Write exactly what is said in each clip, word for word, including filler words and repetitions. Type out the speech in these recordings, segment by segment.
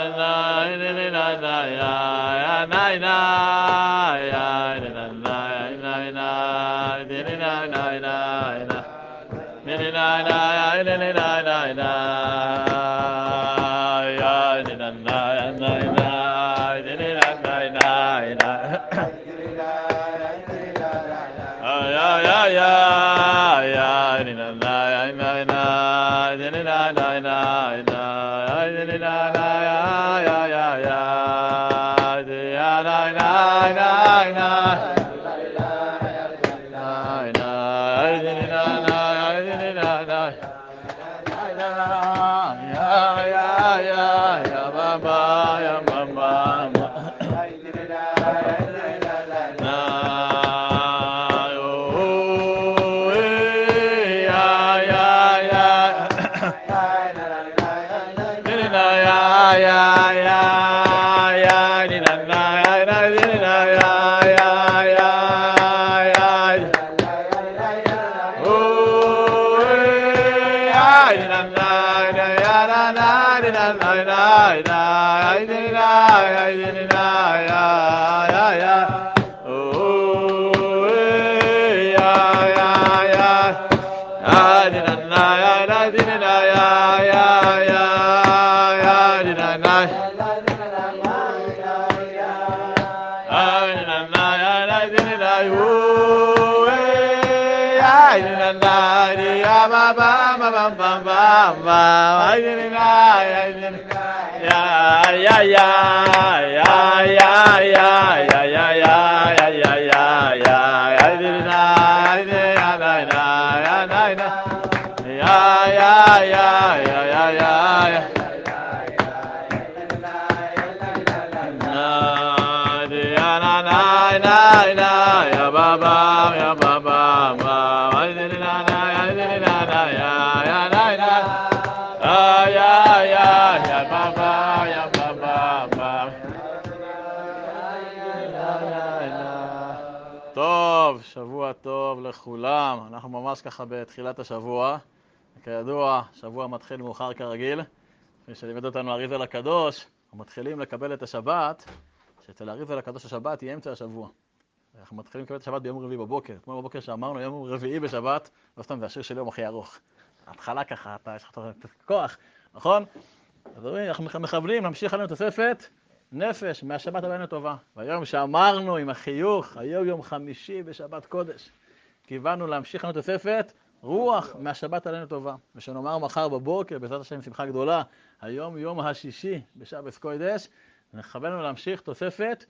טוב, שבוע טוב לכולם. אנחנו ממש ככה בתחילת השבוע. כידוע, שבוע מתחיל מאוחר כרגיל. לפני שלימד אותנו אריזל הקדוש, אנחנו מתחילים לקבל את השבת, שאצל אריזל הקדוש השבת היא אמצע השבוע. אנחנו מתחילים לקבל את השבת ביום רביעי בבוקר. כמו בבוקר שאמרנו, יום רביעי בשבת, לא סתם זה השיר של יום הכי ארוך. ההתחלה ככה, אתה יש לך כוח, נכון? אז אנחנו מכוונים, נמשיך עלינו תוספת נפש מהשבת עלינו טובה. והיום שאמרנו עם החיוך, היום יום חמישי בשבת קודש, כיוונו להמשיך לנו תוספת רוח מהשבת עלינו טובה. ושנאמר מחר בבוקר, בעזרת השם שמחה גדולה, היום יום השישי בשבת קודש, נכוון להמשיך תוספת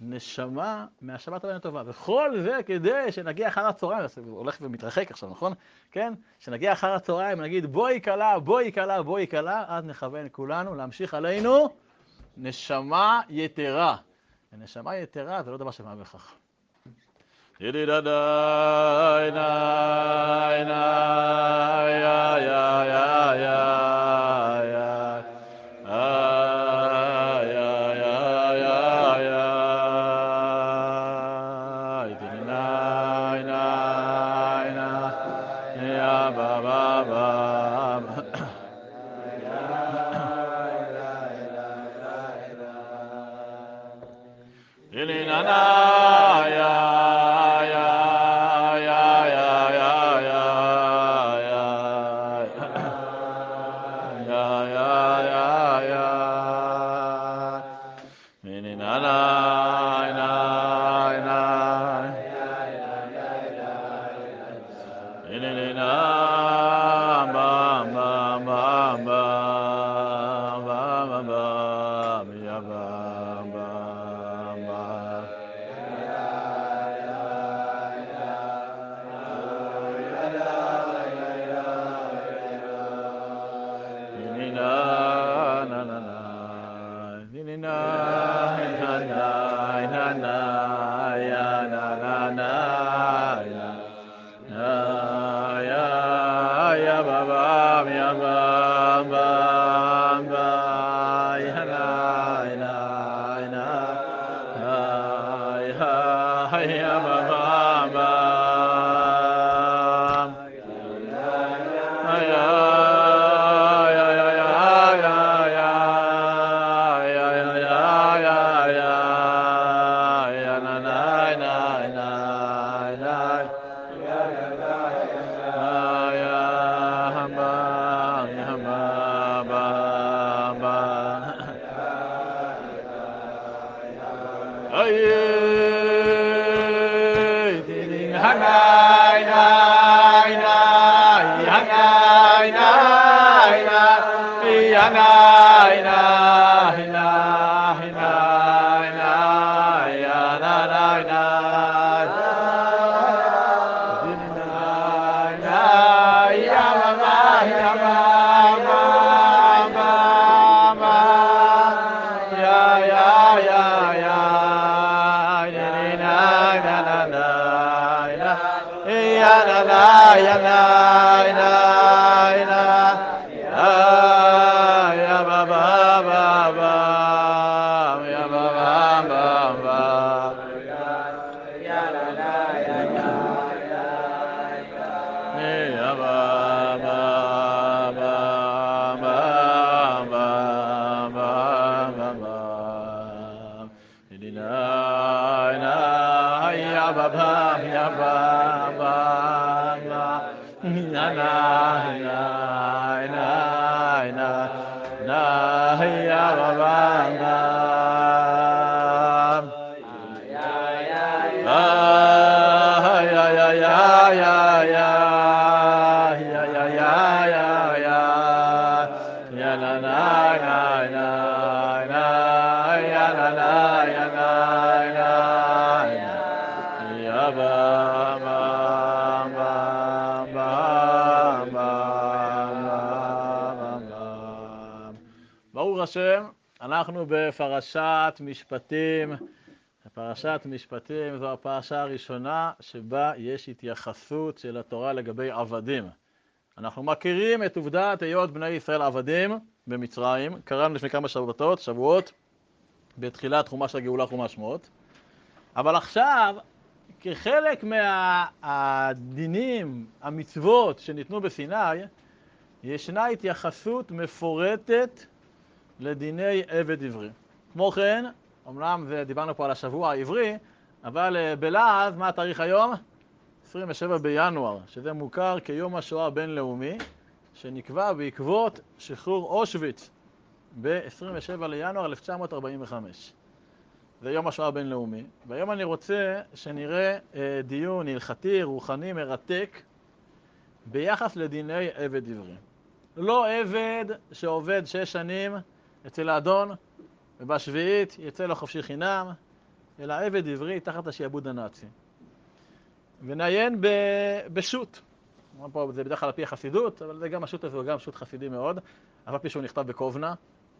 נשמה מהשבת עלינו טובה. וכל זה כדי שנגיע אחר הצהריים, זה הולך ומתרחק עכשיו, נכון? כן? שנגיע אחר הצהריים, נגיד בואי קלה, בואי קלה, בואי קלה, אז נכוון כולנו להמשיך עלינו נשמה יתרה. ונשמה יתרה זה לא דבר שמה בכך. ידי דה דה נה נה יא יא יא יא יא ba ba ba ay ding hanai nai nai hanai nai nai hanai nai nai nai nai hanai nai ברוך השם, אנחנו בפרשת משפטים. פרשת משפטים זו הפרשה הראשונה שבה יש התייחסות של התורה לגבי עבדים. אנחנו מכירים את עובדת היות בני ישראל עבדים במצרים, קראנו לפני כמה שבתות, שבועות, בתחילת חומש הגאולה חומש שמות. אבל עכשיו, כחלק מהדינים, המצוות שניתנו בסיני, ישנה התייחסות מפורטת לדיני עבד עברי. כמו כן, אמנם זה דיברנו פה על השבוע העברי, אבל בלעז, מה התאריך היום? עשרים ושבעה בינואר, שזה מוכר כיום השואה הבינלאומי, שנקבע בעקבות שחרור אושוויץ ב-עשרים ושבעה לינואר אלף תשע מאות ארבעים וחמש. זה יום השואה הבינלאומי, והיום אני רוצה שנראה אה, דיון הלכתי, רוחני, מרתק, ביחס לדיני עבד עברי. לא עבד שעובד שש שנים אצל האדון, ובשביעית יצא לו חופשי חינם, אלא עבד עברי תחת השיעבוד הנאצי. ונעיין בשו"ת. פה זה בדרך כלל על פי החסידות, אבל זה גם השו"ת הזה הוא גם שו"ת חסידי מאוד, אבל פי שהוא נכתב בקובנה.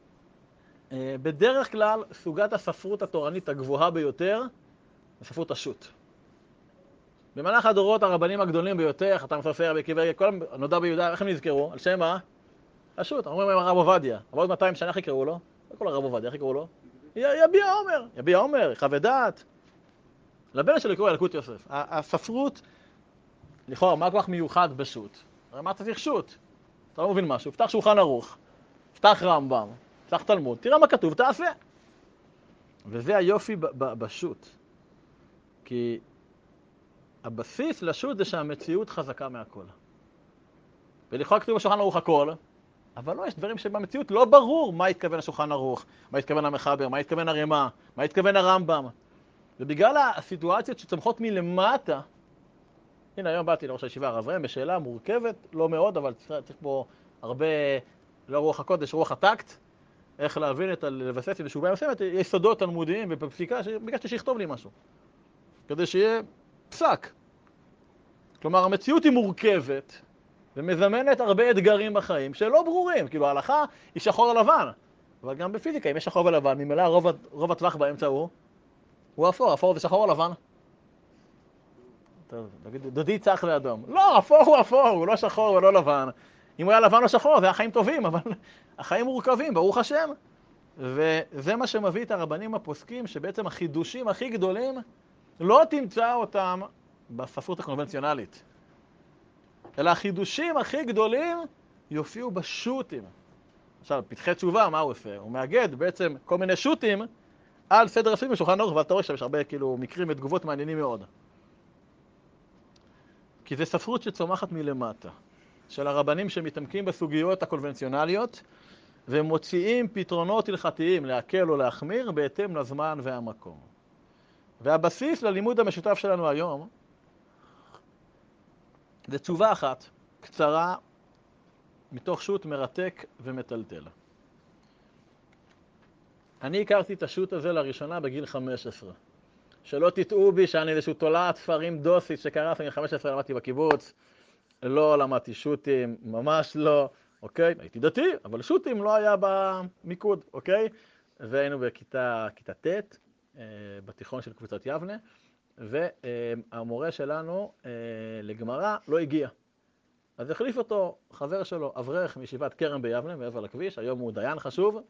בדרך כלל סוגת הספרות התורנית הגבוהה ביותר זה ספרות השו"ת. במהלך הדורות הרבנים הגדולים ביותר, חתם סופר, בקיבר, כל הנודע ביהודה, איך הם נזכרו? על שם מה? השו"ת. אומרים להם הרב עובדיה. אבל עוד מאתיים שנה איך יקראו לו? לא כל הרב עובדיה, איך יקראו לו? יביע עומר. יביע עומר, חווה דעת. לבן שלו יקראו ילקוט יוסף. הספרות, לכאורה, מה כל כך מיוחד בשו"ת? הרי מה צריך שו"ת? אתה לא מבין משהו. פתח שולחן ערוך, פתח רמב"ם, פתח תלמוד, תראה מה כתוב, תעשה. וזה היופי בשו"ת. כי הבסיס לשו"ת זה שהמציאות חזקה מהכל. ולכאורה כתוב בשולחן ערוך הכל, אבל לא, יש דברים שבמציאות לא ברור מה התכוון השולחן ערוך, מה התכוון המחבר, מה התכוון הרמ"א, מה התכוון הרמב"ם. ובגלל הסיטואציות שצמחות מלמטה, הנה היום באתי לראש הישיבה הרב ראם בשאלה מורכבת, לא מאוד, אבל צריך פה הרבה, לא רוח הקודש, רוח הטקט, איך להבין את, לבסס בשובה מסוימת, יסודות תלמודיים בפסיקה, שביקשתי שיכתוב לי משהו, כדי שיהיה פסק. כלומר, המציאות היא מורכבת, ומזמנת הרבה אתגרים בחיים שלא ברורים. כאילו, ההלכה היא שחור לבן, אבל גם בפיזיקה, אם יש שחור ולבן, ממילא רוב, רוב הטווח באמצע הוא, הוא אפור, אפור זה שחור לבן. דודי צח לאדום. לא, אפור הוא אפור, הוא לא שחור ולא לבן. אם הוא היה לבן או שחור, זה היה חיים טובים, אבל החיים מורכבים, ברוך השם. וזה מה שמביא את הרבנים הפוסקים, שבעצם החידושים הכי גדולים, לא תמצא אותם בספרות הקונבנציונלית. אלא החידושים הכי גדולים יופיעו בשו"תים. עכשיו, פתחי תשובה, מה הוא עושה? הוא מאגד בעצם כל מיני שו"תים על סדר הסביב בשולחן ערוך, ואתה רואה שיש הרבה כאילו, מקרים ותגובות מעניינים מאוד. כי זה ספרות שצומחת מלמטה. של הרבנים שמתעמקים בסוגיות הקונבנציונליות, ומוציאים פתרונות הלכתיים להקל או להחמיר בהתאם לזמן והמקום. והבסיס ללימוד המשותף שלנו היום, זה תשובה אחת, קצרה, מתוך שו"ת מרתק ומטלטל. אני הכרתי את השו"ת הזה לראשונה בגיל חמש עשרה. שלא תטעו בי שאני איזשהו תולעת ספרים דוסית שקראתי בגיל חמש עשרה, למדתי בקיבוץ. לא למדתי שו"תים, ממש לא, אוקיי? הייתי דתי, אבל שו"תים לא היה במיקוד, אוקיי? והיינו בכיתה, כיתה ט', בתיכון של קבוצת יבנה, והמורה שלנו לגמרא לא הגיע. אז החליף אותו חבר שלו, אברך מישיבת כרם ביבנה, מעבר לכביש, היום הוא דיין חשוב,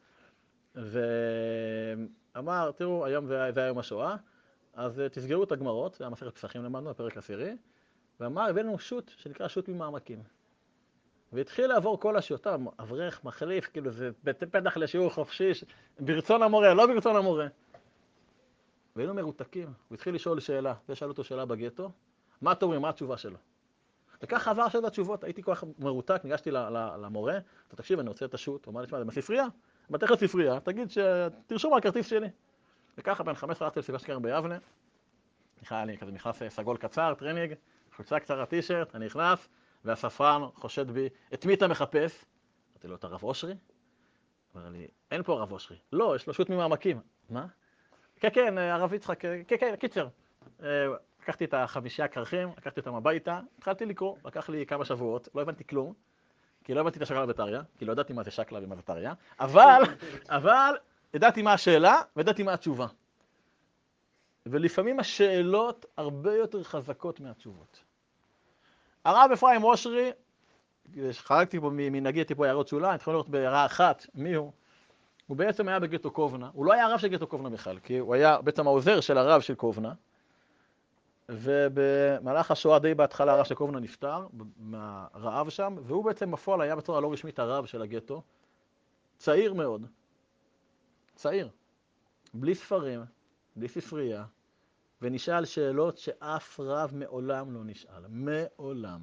ואמר, תראו, היום זה, זה היום השואה, אז תסגרו את הגמרות, זה היה מסכת פסחים למדנו, הפרק עשירי, ואמר, הבאנו שו"ת שנקרא שו"ת ממעמקים. והתחיל לעבור כל השו"ת, אברך, מחליף, כאילו זה פתח לשיעור חופשי, ברצון המורה, לא ברצון המורה. והיינו מרותקים, הוא התחיל לשאול שאלה, ושאל אותו שאלה בגטו, מה אתם אומרים, מה התשובה שלו? וכך עבר של התשובות, הייתי כל כך מרותק, ניגשתי למורה, תקשיב, אני רוצה את השו"ת, הוא אמר לי, זה בספרייה? בתך לספרייה, תגיד שתרשום על הכרטיס שלי. וככה בין חמש עשרה הלכתי לסביבה שקרם ביבנה, נכנס לי כזה מכנס סגול קצר, טרנינג, חולצה קצרה טישרט, אני נכנס, והספרן חושד בי, את מי אתה מחפש? אמרתי לו, את הרב אושרי? אמר לי, אין פה הרב אושרי. לא, יש לו שו"ת ממעמקים. מה? כן, כן, הרב יצחק, כן, כן, קיצר. לקחתי את החמישייה קרחים, לקחתי אותם הביתה, התחלתי לקרוא, לקח לי כמה שבועות, לא הבנתי כלום, כי לא הבנתי את השקלה בטריה, כי לא ידעתי מה זה שקלה ומה זה טריה, אבל, אבל, ידעתי מה השאלה, וידעתי מה התשובה. ולפעמים השאלות הרבה יותר חזקות מהתשובות. הרב אפרים אושרי, חלקתי פה מנהגי טיפו הערות שוליים, התחלנו לראות בהערה אחת, מי הוא? הוא בעצם היה בגטו קובנה, הוא לא היה הרב של גטו קובנה בכלל, כי הוא היה בעצם העוזר של הרב של קובנה, ובמהלך השואה די בהתחלה הרב של קובנה נפטר מהרעב שם, והוא בעצם בפועל היה בצורה לא רשמית הרב של הגטו, צעיר מאוד, צעיר, בלי ספרים, בלי ספרייה, ונשאל שאלות שאף רב מעולם לא נשאל, מעולם.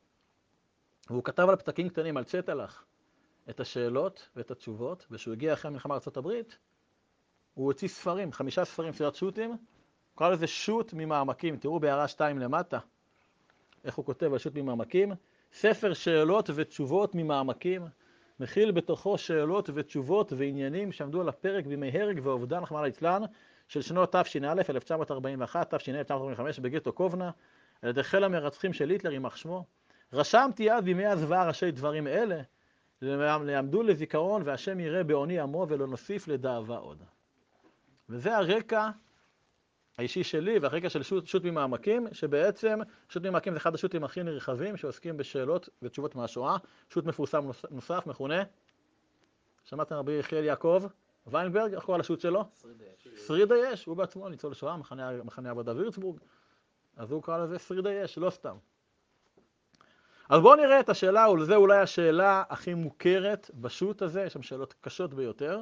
והוא כתב על פתקים קטנים, על צטלח, את השאלות ואת התשובות, ושהוא הגיע אחרי המלחמה בארצות הברית, הוא הוציא ספרים, חמישה ספרים, סדרת שו"תים, קרא לזה שו"ת ממעמקים, תראו בהערה שתיים למטה, איך הוא כותב על שו"ת ממעמקים, ספר שאלות ותשובות ממעמקים, מכיל בתוכו שאלות ותשובות ועניינים שעמדו על הפרק בימי הרג ואובדן רחמנא ליצלן, של שנות תש"א, אלף תשע מאות ארבעים ואחת, תש"א אלף תשע מאות ארבעים וחמש, בגטו קובנה, על ידי חיל המרצחים של היטלר, יימח שמו. רשמתי אז בימי הזוועה ראשי דברים אלה, לעמדו לזיכרון, והשם יראה בעוני עמו ולא נוסיף לדאבה עוד. וזה הרקע האישי שלי והרקע של שו"ת, שו"ת ממעמקים, שבעצם שו"ת ממעמקים זה אחד השו"תים הכי נרחבים שעוסקים בשאלות ותשובות מהשואה. שו"ת מפורסם נוסף, מכונה, שמעתם רבי יחיאל יעקב ויינברג, איך קורא לשו"ת שלו? שריד היש, הוא בעצמו ניצול שואה, מחנה, מחנה עבודה וירצבורג, אז הוא קרא לזה שריד היש, לא סתם. אז בואו נראה את השאלה, ולזה אולי השאלה הכי מוכרת בשו"ת הזה, יש שם שאלות קשות ביותר.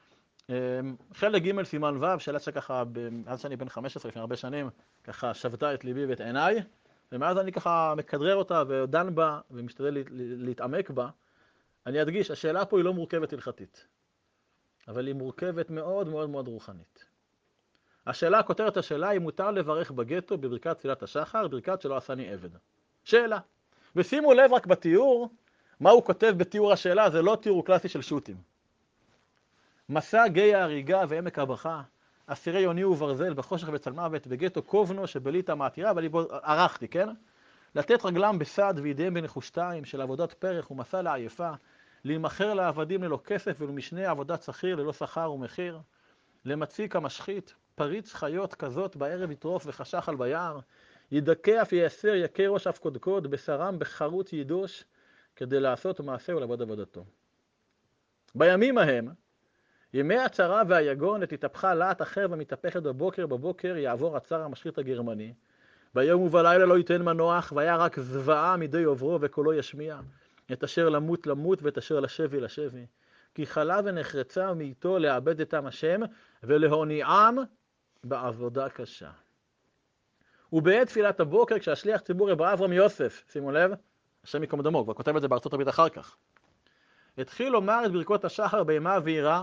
חלק ג' סימן ו', שאלה שככה, מאז שאני בן חמש עשרה, לפני הרבה שנים, ככה שבתה את ליבי ואת עיניי, ומאז אני ככה מקדרר אותה ודן בה ומשתדל להתעמק בה. אני אדגיש, השאלה פה היא לא מורכבת הלכתית, אבל היא מורכבת מאוד מאוד מאוד רוחנית. השאלה, כותרת השאלה, היא מותר לברך בגטו בברכת תפילת השחר, ברכת שלא עשני עבד. שאלה. ושימו לב רק בתיאור, מה הוא כותב בתיאור השאלה, זה לא תיאור קלאסי של שו"תים. מסע גיא ההריגה ועמק הברכה, אסירי יוני וברזל בחושך וצלמוות בגטו קובנו שבליטא מעתירה, אבל ערכתי, כן? לתת רגלם בסד וידיהם בנחושתיים של עבודת פרח ומסע לעייפה, להימכר לעבדים ללא כסף ולמשנה עבודת שכיר ללא שכר ומחיר, למציק המשחית, פריץ חיות כזאת בערב יטרוף וחשך על ביער, ידכא אף ייסר יקי ראש אף קודקוד, בשרם בחרוט ידוש, כדי לעשות מעשה ולעבוד עבודתו. בימים ההם, ימי הצרה והיגון, לתתהפכה להט אחר ומתהפכת בבוקר, בבוקר יעבור הצר המשחית הגרמני. ביום ובלילה לא ייתן מנוח, והיה רק זוועה מדי עוברו וקולו ישמיע. את אשר למות למות ואת אשר לשבי לשבי. כי חלה ונחרצה מאיתו לאבד את עם השם ולהוניעם בעבודה קשה. ובעת תפילת הבוקר, כשהשליח ציבור רב אברהם יוסף, שימו לב, השם יקום דמו, כבר כותב את זה בארצות הברית אחר כך. התחיל לומר את ברכות השחר באימה ואירה,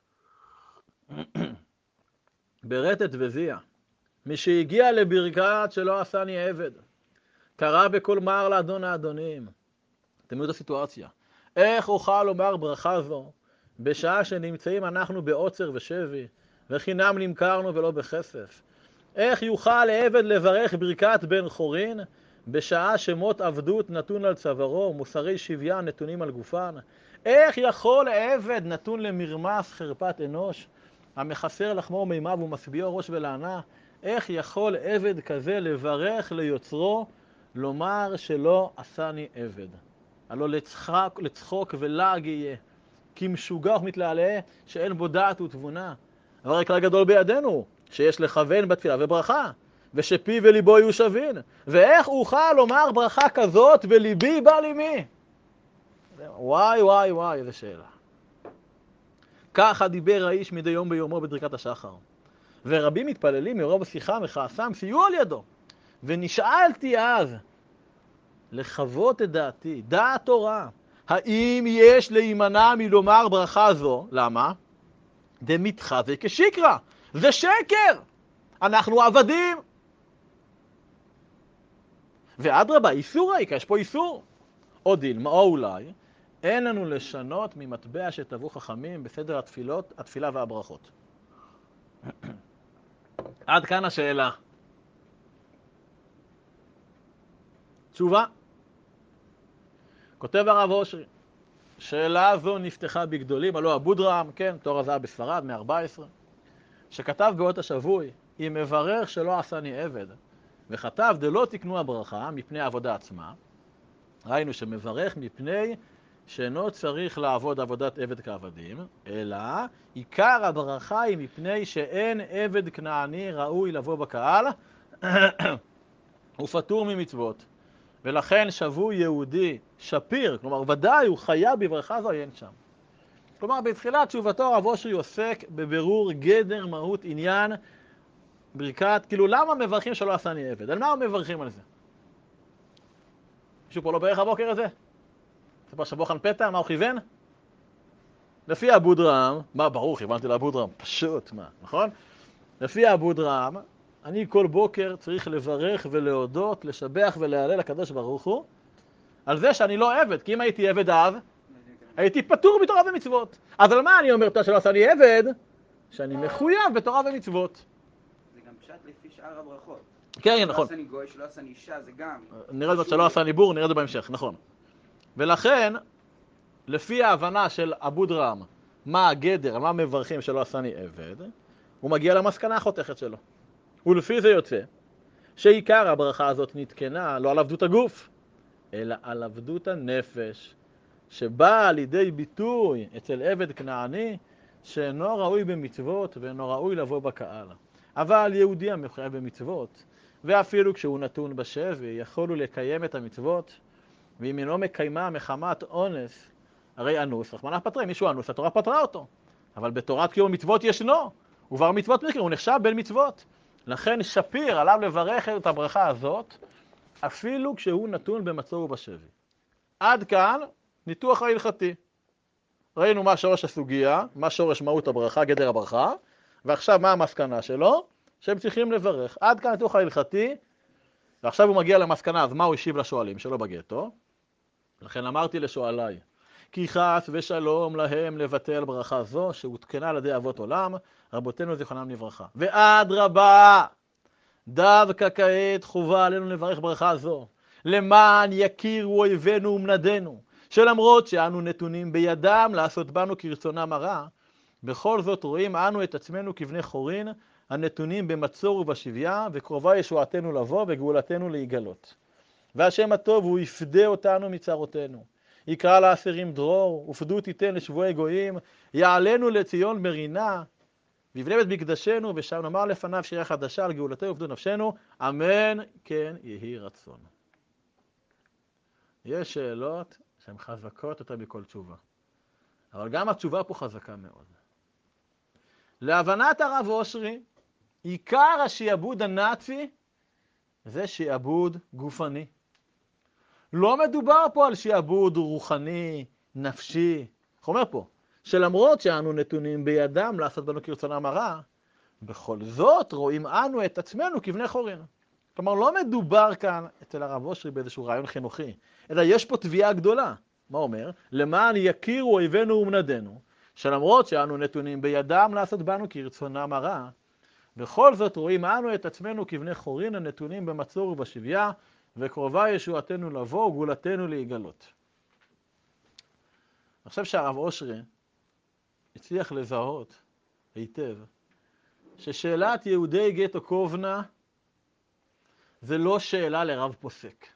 ברטט וזיע. מי שהגיע לברכת שלא עשני עבד, קרא בכל מר לאדון האדונים. אתם יודעים את הסיטואציה. איך אוכל לומר ברכה זו, בשעה שנמצאים אנחנו בעוצר ושבי, וחינם נמכרנו ולא בכסף? איך יוכל עבד לברך ברכת בן חורין, בשעה שמות עבדות נתון על צווארו, מוסרי שוויין נתונים על גופן? איך יכול עבד נתון למרמס חרפת אנוש, המחסר לחמו מימיו ומשביעו ראש ולענה? איך יכול עבד כזה לברך ליוצרו, לומר שלא עשני עבד? הלא לצחוק, לצחוק ולעג יהיה, כי משוגע ומתלעלה שאין בו דעת ותבונה. אבל רק גדול בידינו, שיש לכוון בתפילה וברכה, ושפי וליבו יהיו שווין. ואיך אוכל לומר ברכה כזאת וליבי בא לימי? וואי וואי וואי, איזה שאלה. ככה דיבר האיש מדי יום ביומו בדרכת השחר. ורבים מתפללים מרוב השיחה מכעסם סיוע על ידו. ונשאלתי אז, לחוות את דעתי, דעת תורה, האם יש להימנע מלומר ברכה זו? למה? דמתחזה כשקרא. זה שקר! אנחנו עבדים! ואדרבה, איסור העיקר, יש פה איסור. או דילמה, או אולי, אין לנו לשנות ממטבע שטבעו חכמים בסדר התפילות, התפילה והברכות. עד כאן השאלה. תשובה. כותב הרב אושרי, שאלה זו נפתחה בגדולים, הלא אבודרהם, כן, תור הזהב בספרד, מאה ארבע עשרה, שכתב באות השבוי, אם מברך שלא עשני עבד, וכתב דלא תקנו הברכה מפני העבודה עצמה, ראינו שמברך מפני שאינו צריך לעבוד עבודת עבד כעבדים, אלא עיקר הברכה היא מפני שאין עבד כנעני ראוי לבוא בקהל, ופטור ממצוות. ולכן שבוי יהודי שפיר, כלומר ודאי הוא חייב בברכה זו, אין שם. כלומר בתחילת תשובתו הרב אושרי עוסק בבירור גדר מהות עניין ברכת, כאילו למה מברכים שלא עשני עבד? על מה מברכים על זה? מישהו פה לא ברך הבוקר הזה? זה פה שבוחן פתע, מה הוא כיוון? לפי אבודרהם, מה ברור, כיוונתי לאבודרהם, פשוט, מה, נכון? לפי אבודרהם, אני כל בוקר צריך לברך ולהודות, לשבח ולהלל לקדוש ברוך הוא, על זה שאני לא עבד, כי אם הייתי עבד אז, הייתי פטור בתורה ומצוות. אז על מה אני אומר שלא עשני עבד? שאני מחויב בתורה ומצוות. זה גם פשט לפי שאר הברכות. כן, נכון. שלא עשני גוי, שלא עשני אישה, זה גם. נראה את זה שלא עשני בור, נראה את זה בהמשך, נכון. ולכן, לפי ההבנה של אבודרהם, מה הגדר, מה מברכים שלא עשני עבד, הוא מגיע למסקנה החותכת שלו. ולפי זה יוצא שעיקר הברכה הזאת נתקנה לא על עבדות הגוף, אלא על עבדות הנפש, שבאה לידי ביטוי אצל עבד כנעני שאינו ראוי במצוות ואינו ראוי לבוא בקהל. אבל יהודי המחויב במצוות, ואפילו כשהוא נתון בשבי, יכול הוא לקיים את המצוות, ואם אינו מקיימה מחמת אונס, הרי אנוס, רחמנא פטרי, מישהו אנוס, התורה פטרה אותו. אבל בתורת קיום מצוות ישנו, ובר מצוות מקרה, הוא נחשב בין מצוות. לכן שפיר עליו לברך את הברכה הזאת, אפילו כשהוא נתון במצור ובשבי. עד כאן ניתוח ההלכתי. ראינו מה שורש הסוגיה, מה שורש מהות הברכה, גדר הברכה, ועכשיו מה המסקנה שלו? שהם צריכים לברך. עד כאן ניתוח ההלכתי, ועכשיו הוא מגיע למסקנה, אז מה הוא השיב לשואלים שלו בגטו? לכן אמרתי לשואליי, כי חס ושלום להם לבטל ברכה זו, שהותקנה על ידי אבות עולם, רבותינו זיכרונם לברכה. ועד רבה, דווקא כעת חובה עלינו לברך ברכה זו, למען יכירו אויבינו ומנדנו, שלמרות שאנו נתונים בידם לעשות בנו כרצונם הרע, בכל זאת רואים אנו את עצמנו כבני חורין, הנתונים במצור ובשביה, וקרובה ישועתנו לבוא וגאולתנו להיגלות. והשם הטוב הוא יפדה אותנו מצרותינו. יקרא לאסירים דרור, ופדות ייתן לשבועי גויים, יעלנו לציון מרינה, ויבנה בית מקדשנו, ושם נאמר לפניו שירה חדשה על גאולתו ופדות נפשנו, אמן כן יהי רצון. יש שאלות שהן חזקות יותר מכל תשובה. אבל גם התשובה פה חזקה מאוד. להבנת הרב אושרי, עיקר השיעבוד הנאצי זה שיעבוד גופני. לא מדובר פה על שיעבוד רוחני, נפשי. איך אומר פה? שלמרות שאנו נתונים בידם לעשות בנו כרצונם הרע, בכל זאת רואים אנו את עצמנו כבני חורין. כלומר, לא מדובר כאן אצל הרב אושרי באיזשהו רעיון חינוכי, אלא יש פה תביעה גדולה. מה אומר? למען יכירו אויבינו ומנדינו, שלמרות שאנו נתונים בידם לעשות בנו כרצונם הרע, בכל זאת רואים אנו את עצמנו כבני חורין הנתונים במצור ובשביה, וקרובה ישועתנו לבוא וגאולתנו להיגלות. אני חושב שהרב אושרי הצליח לזהות היטב ששאלת יהודי גטו קובנה זה לא שאלה לרב פוסק.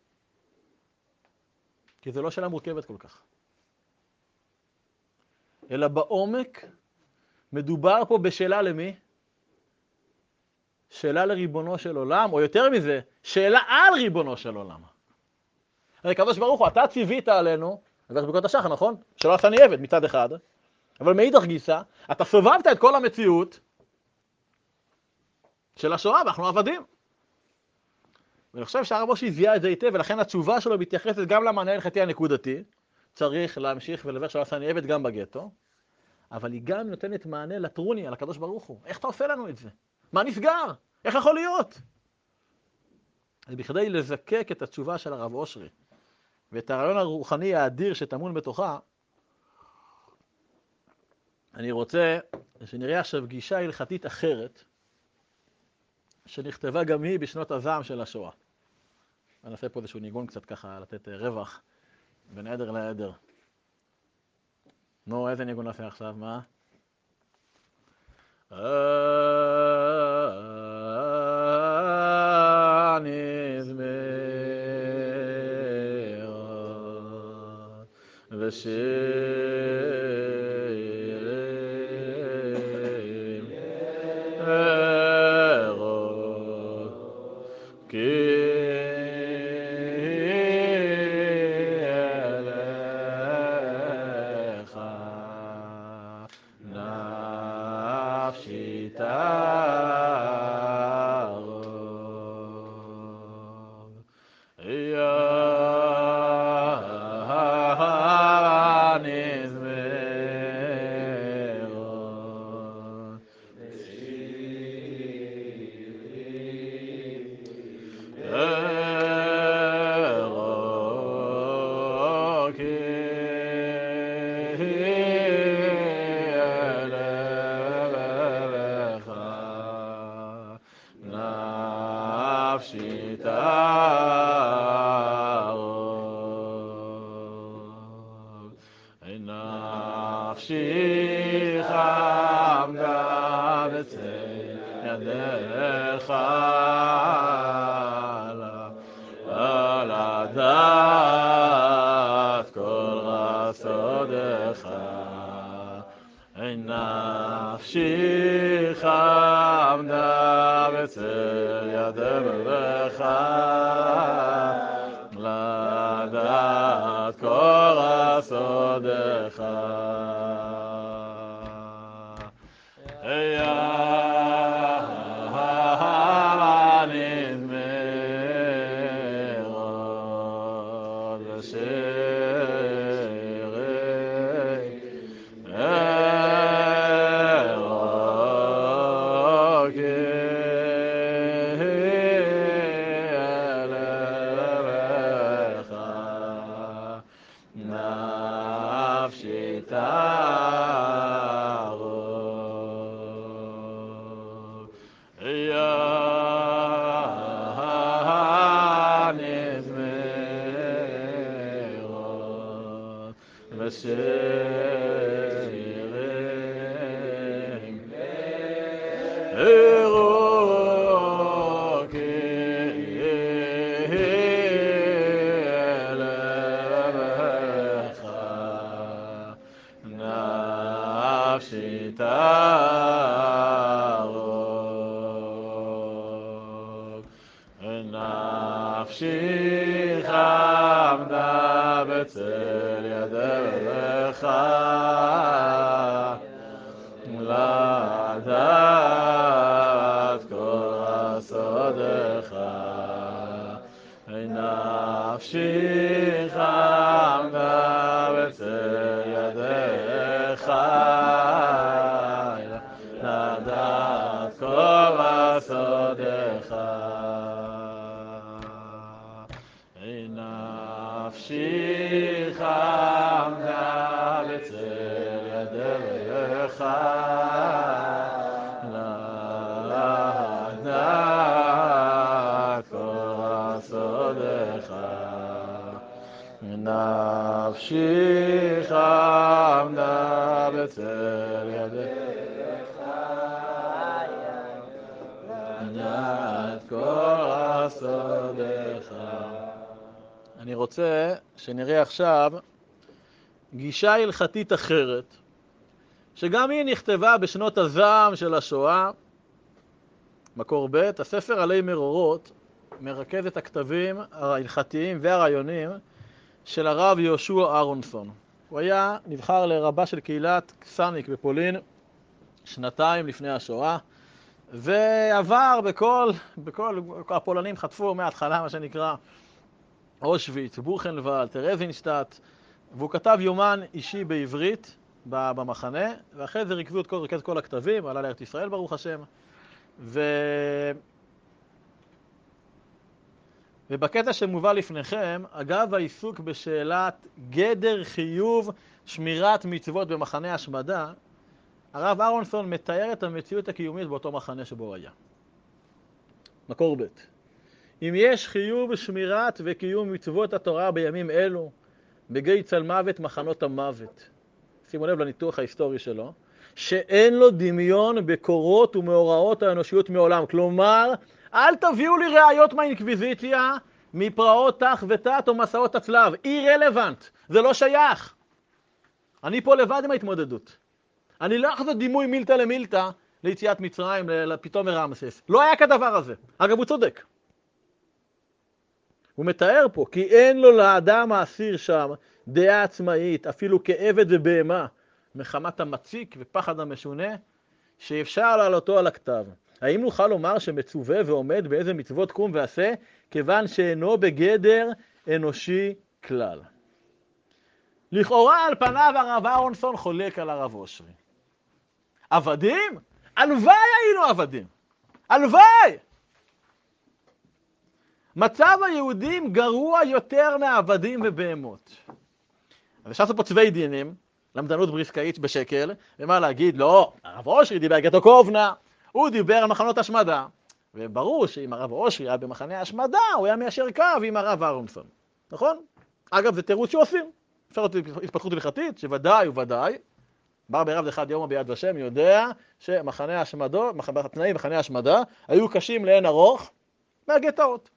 כי זה לא שאלה מורכבת כל כך. אלא בעומק מדובר פה בשאלה למי? שאלה לריבונו של עולם, או יותר מזה, שאלה על ריבונו של עולם. הרי קדוש ברוך הוא, אתה ציווית עלינו, זה ברכות השחר, נכון? שלא עשני עבד מצד אחד, אבל מאידך גיסא, אתה סובבת את כל המציאות של השואה, ואנחנו עבדים. ואני חושב שהרב אושרי זיהה את זה היטב, ולכן התשובה שלו מתייחסת גם למענה ההלכתי הנקודתי, צריך להמשיך ולברך שלא עשני עבד גם בגטו, אבל היא גם נותנת מענה לטרוני, על הקדוש ברוך הוא. איך אתה עושה לנו את זה? מה נסגר? איך יכול להיות? אז בכדי לזקק את התשובה של הרב אושרי, ואת הרעיון הרוחני האדיר שטמון בתוכה, אני רוצה שנראה עכשיו גישה הלכתית אחרת, שנכתבה גם היא בשנות הזעם של השואה. אני אעשה פה איזשהו ניגון קצת ככה, לתת רווח בין עדר לעדר. נו, איזה ניגון נעשה עכשיו? מה? ושירים ארות כי אליך נפשי תערוב She ידך לדעת כל סודך נפשי חמדה בצל ידך לדעת כל סודך. אני רוצה שנראה עכשיו גישה הלכתית אחרת, שגם היא נכתבה בשנות הזעם של השואה, מקור ב'. הספר עלי מרורות מרכז את הכתבים ההלכתיים והרעיונים של הרב יהושע אהרונסון. הוא היה נבחר לרבה של קהילת קסניק בפולין שנתיים לפני השואה, ועבר בכל, בכל, הפולנים חטפו מההתחלה מה שנקרא אושוויץ, בוכנוולד, טרזינשטט, והוא כתב יומן אישי בעברית במחנה, ואחרי זה ריכזו את כל, ריכז כל הכתבים, עלה לארץ ישראל ברוך השם, ו... ובקטע שמובא לפניכם, אגב העיסוק בשאלת גדר חיוב שמירת מצוות במחנה השמדה, הרב אהרונסון מתאר את המציאות הקיומית באותו מחנה שבו היה. מקור ב'. אם יש חיוב שמירת וקיום מצוות התורה בימים אלו, בגיא צל מוות מחנות המוות, שימו לב לניתוח ההיסטורי שלו, שאין לו דמיון בקורות ומאורעות האנושיות מעולם. כלומר, אל תביאו לי ראיות מהאינקוויזיציה, מפרעות תח ותת או מסעות הצלב. אי רלוונט, זה לא שייך. אני פה לבד עם ההתמודדות. אני לא אחזור דימוי מילתא למילתא ליציאת מצרים, פתאום מרמסס. לא היה כדבר הזה. אגב, הוא צודק. הוא מתאר פה כי אין לו לאדם האסיר שם דעה עצמאית, אפילו כעבד ובהמה, מחמת המציק ופחד המשונה, שאפשר לעלותו על הכתב. האם נוכל לומר שמצווה ועומד באיזה מצוות קום ועשה, כיוון שאינו בגדר אנושי כלל? לכאורה על פניו הרב אהרונסון חולק על הרב אושרי. עבדים? הלוואי היינו עבדים. הלוואי! מצב היהודים גרוע יותר מעבדים ובהמות. אז אפשר לעשות פה צווי דינים, למדנות בריסקאית בשקל, ומה להגיד? לא, הרב אושרי דיבר גטו קובנה, הוא דיבר על מחנות השמדה. וברור שאם הרב אושרי היה במחנה השמדה, הוא היה מיישר קו עם הרב אהרונסון. נכון? אגב, זה תירוץ שעושים. אפשר להיות התפתחות הלכתית, שוודאי וודאי, בר ברב אחד יום ביד ושם יודע שמחנה השמדו, התנאים מחנה השמדה, היו קשים לאין ארוך מהגטאות.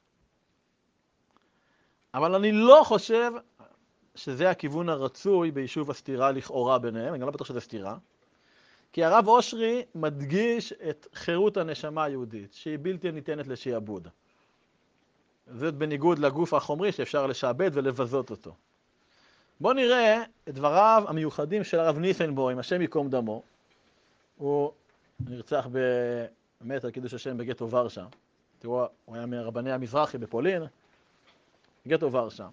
אבל אני לא חושב שזה הכיוון הרצוי ביישוב הסתירה לכאורה ביניהם, אני לא בטוח שזה סתירה, כי הרב אושרי מדגיש את חירות הנשמה היהודית, שהיא בלתי ניתנת לשעבוד. זאת בניגוד לגוף החומרי שאפשר לשעבד ולבזות אותו. בואו נראה את דבריו המיוחדים של הרב ניסנבוים, השם יקום דמו. הוא נרצח באמת על קידוש השם בגטו ורשה. תראו, הוא היה מרבני המזרחי בפולין, גטו ורשה.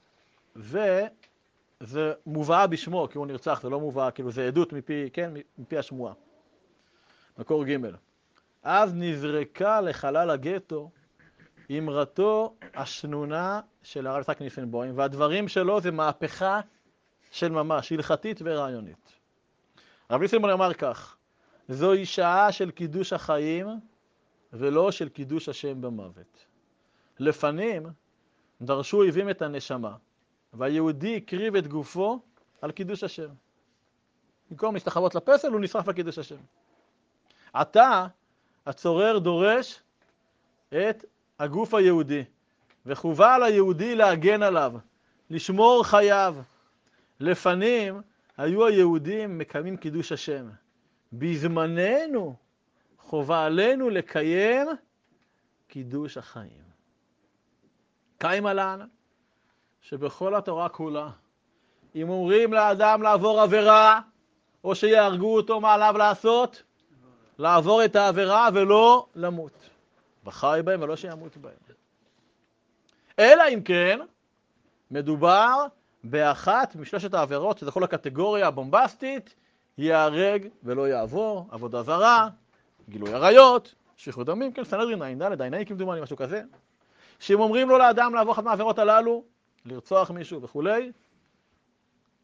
וזה מובאה בשמו, כי הוא נרצח, זה לא מובאה, כאילו זה עדות מפי, כן, מפי השמועה. מקור ג'. אז נזרקה לחלל הגטו אמרתו השנונה של הרב יצחק ניסנבוים, והדברים שלו זה מהפכה של ממש, הלכתית ורעיונית. הרב ניסנבוים אמר כך, זוהי שעה של קידוש החיים ולא של קידוש השם במוות. לפנים דרשו אויבים את הנשמה, והיהודי הקריב את גופו על קידוש השם. במקום להשתחוות לפסל, הוא נשרף לקידוש השם. עתה הצורר דורש את הגוף היהודי, וחובה על היהודי להגן עליו, לשמור חייו. לפנים היו היהודים מקיימים קידוש השם. בזמננו חובה עלינו לקיים קידוש החיים. קיים עלן שבכל התורה כולה, אם אומרים לאדם לעבור עבירה, או שיהרגו אותו, מה עליו לעשות? לעבור את העבירה ולא למות. וחי בהם ולא שימות בהם. אלא אם כן, מדובר באחת משלושת העבירות, שזה כל הקטגוריה הבומבסטית, יהרג ולא יעבור, עבודה זרה, גילוי עריות, שפיכות דמים, כן, סנהדרין, עין ד', עין ה' כמדומני, משהו כזה. שאם אומרים לו לאדם לעבור אחת מהעבירות הללו, לרצוח מישהו וכולי,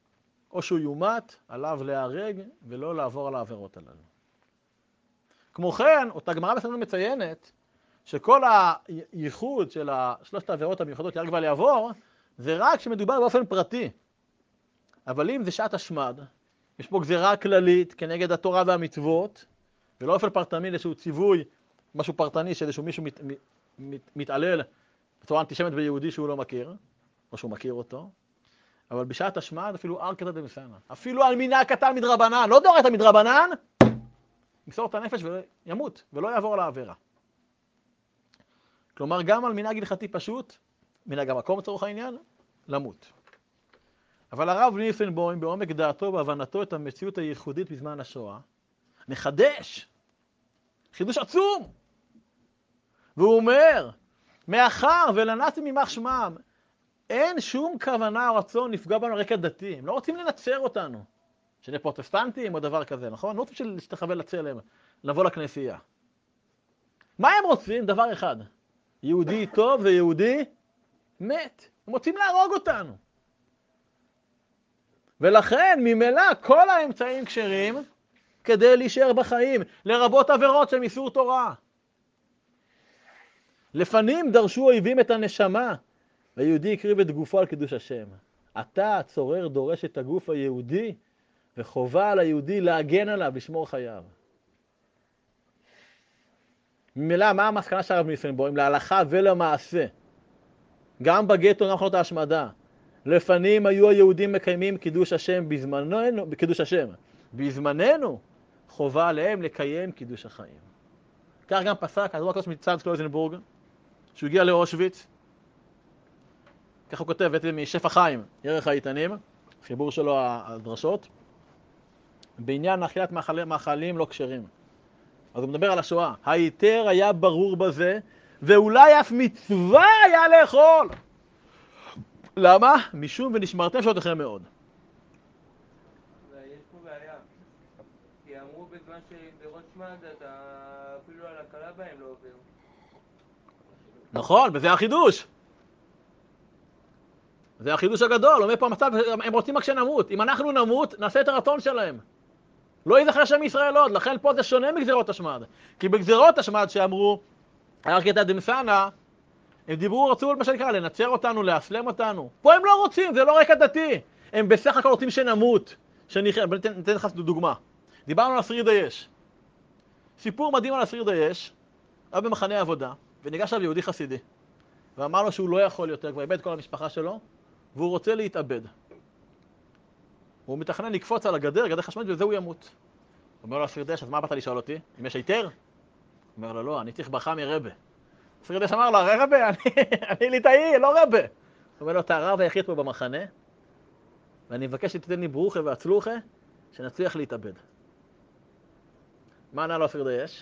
או שהוא יומת, עליו להיהרג ולא לעבור על העבירות הללו. כמו כן, אותה גמרא בסדר מציינת שכל הייחוד של שלושת העבירות המיוחדות להרג ולעבור, זה רק שמדובר באופן פרטי. אבל אם זה שעת השמד, יש פה גזירה כללית כנגד התורה והמצוות, ולא אופן פרטני איזשהו ציווי, משהו פרטני של איזשהו מישהו מת, מת, מתעלל בצורה אנטישמית ביהודי שהוא לא מכיר, או שהוא מכיר אותו. אבל בשעת השמד אפילו ארקתא דמסייענא, אפילו על מנהג קטן מדרבנן, לא דאורייתא מדרבנן, ימסור את הנפש וימות, ולא יעבור על העבירה. כלומר, גם על מנהג הלכתי פשוט, מנהג המקום לצורך העניין, למות. אבל הרב ניסנבוים, בעומק דעתו ובהבנתו את המציאות הייחודית בזמן השואה, מחדש, חידוש עצום. והוא אומר, מאחר ולנאצים יימח שמם, אין שום כוונה או רצון לפגוע בנו רקע דתי. הם לא רוצים לנצר אותנו. שנהיה פרוטסטנטים או דבר כזה, נכון? לא רוצים שתכוון לצלם, לבוא לכנסייה. מה הם רוצים? דבר אחד. יהודי טוב ויהודי מת. הם רוצים להרוג אותנו. ולכן ממילא כל האמצעים כשרים כדי להישאר בחיים, לרבות עבירות של איסור תורה. לפנים דרשו אויבים את הנשמה, והיהודי הקריב את גופו על קידוש השם. אתה, הצורר, דורש את הגוף היהודי, וחובה על היהודי להגן עליו, לשמור חייו. ממילא, מה המסקנה של הרב ניסנבוים? להלכה ולמעשה. גם בגטו, גם חנות ההשמדה. לפנים היו היהודים מקיימים קידוש השם בזמננו, קידוש השם. בזמננו, חובה עליהם לקיים קידוש החיים. כך גם פסק, הדבר הקדוש מצד קלויזנבורג, שהוא הגיע לאושוויץ, כך הוא כותב, בעצם משפע חיים, ערך האיתנים, חיבור שלו הדרשות, בעניין אכילת מאכלים, מאכלים לא כשרים. אז הוא מדבר על השואה. היתר היה ברור בזה, ואולי אף מצווה היה לאכול. למה? משום ונשמרתם שעותיכם מאוד. יש פה בעיה. כי אמרו בזמן שבראש שמד, אתה אפילו על הקלה בהם לא עובר. נכון, וזה החידוש. זה החידוש הגדול. אומר פה המצב, הם רוצים רק שנמות. אם אנחנו נמות, נעשה את הרצון שלהם. לא ייזכר שם ישראל עוד. לכן פה זה שונה מגזירות השמד. כי בגזירות השמד שאמרו, ארקתא דמסייענא, הם דיברו, רצו מה שנקרא, לנצר אותנו, להסלם אותנו. פה הם לא רוצים, זה לא רקע דתי. הם בסך הכל רוצים שנמות. שנחיה. ניתן לך דוגמה. דיברנו על אסיר דייש. סיפור מדהים על אסיר דייש, היה במחנה עבודה, וניגש אליו יהודי חסידי. ואמר לו שהוא לא יכול יותר, כבר איבד את כל המשפחה שלו, והוא רוצה להתאבד. הוא מתכנן לקפוץ על הגדר, גדר חשמלית, וזה הוא ימות. הוא אומר לו, אסיר דייש, אז מה באת לשאול אותי? אם יש היתר? הוא אומר לו, לא, אני צריך ברכה מרבה. אסיר דייש אמר לו, הרי רבה, אני, אני ליטאי, לא רבה. הוא אומר לו, אתה הרב היחיד פה במחנה, ואני מבקש שתיתן לי ברוכה והצלוחה, שנצליח להתאבד. מה ענה לו אסיר דייש?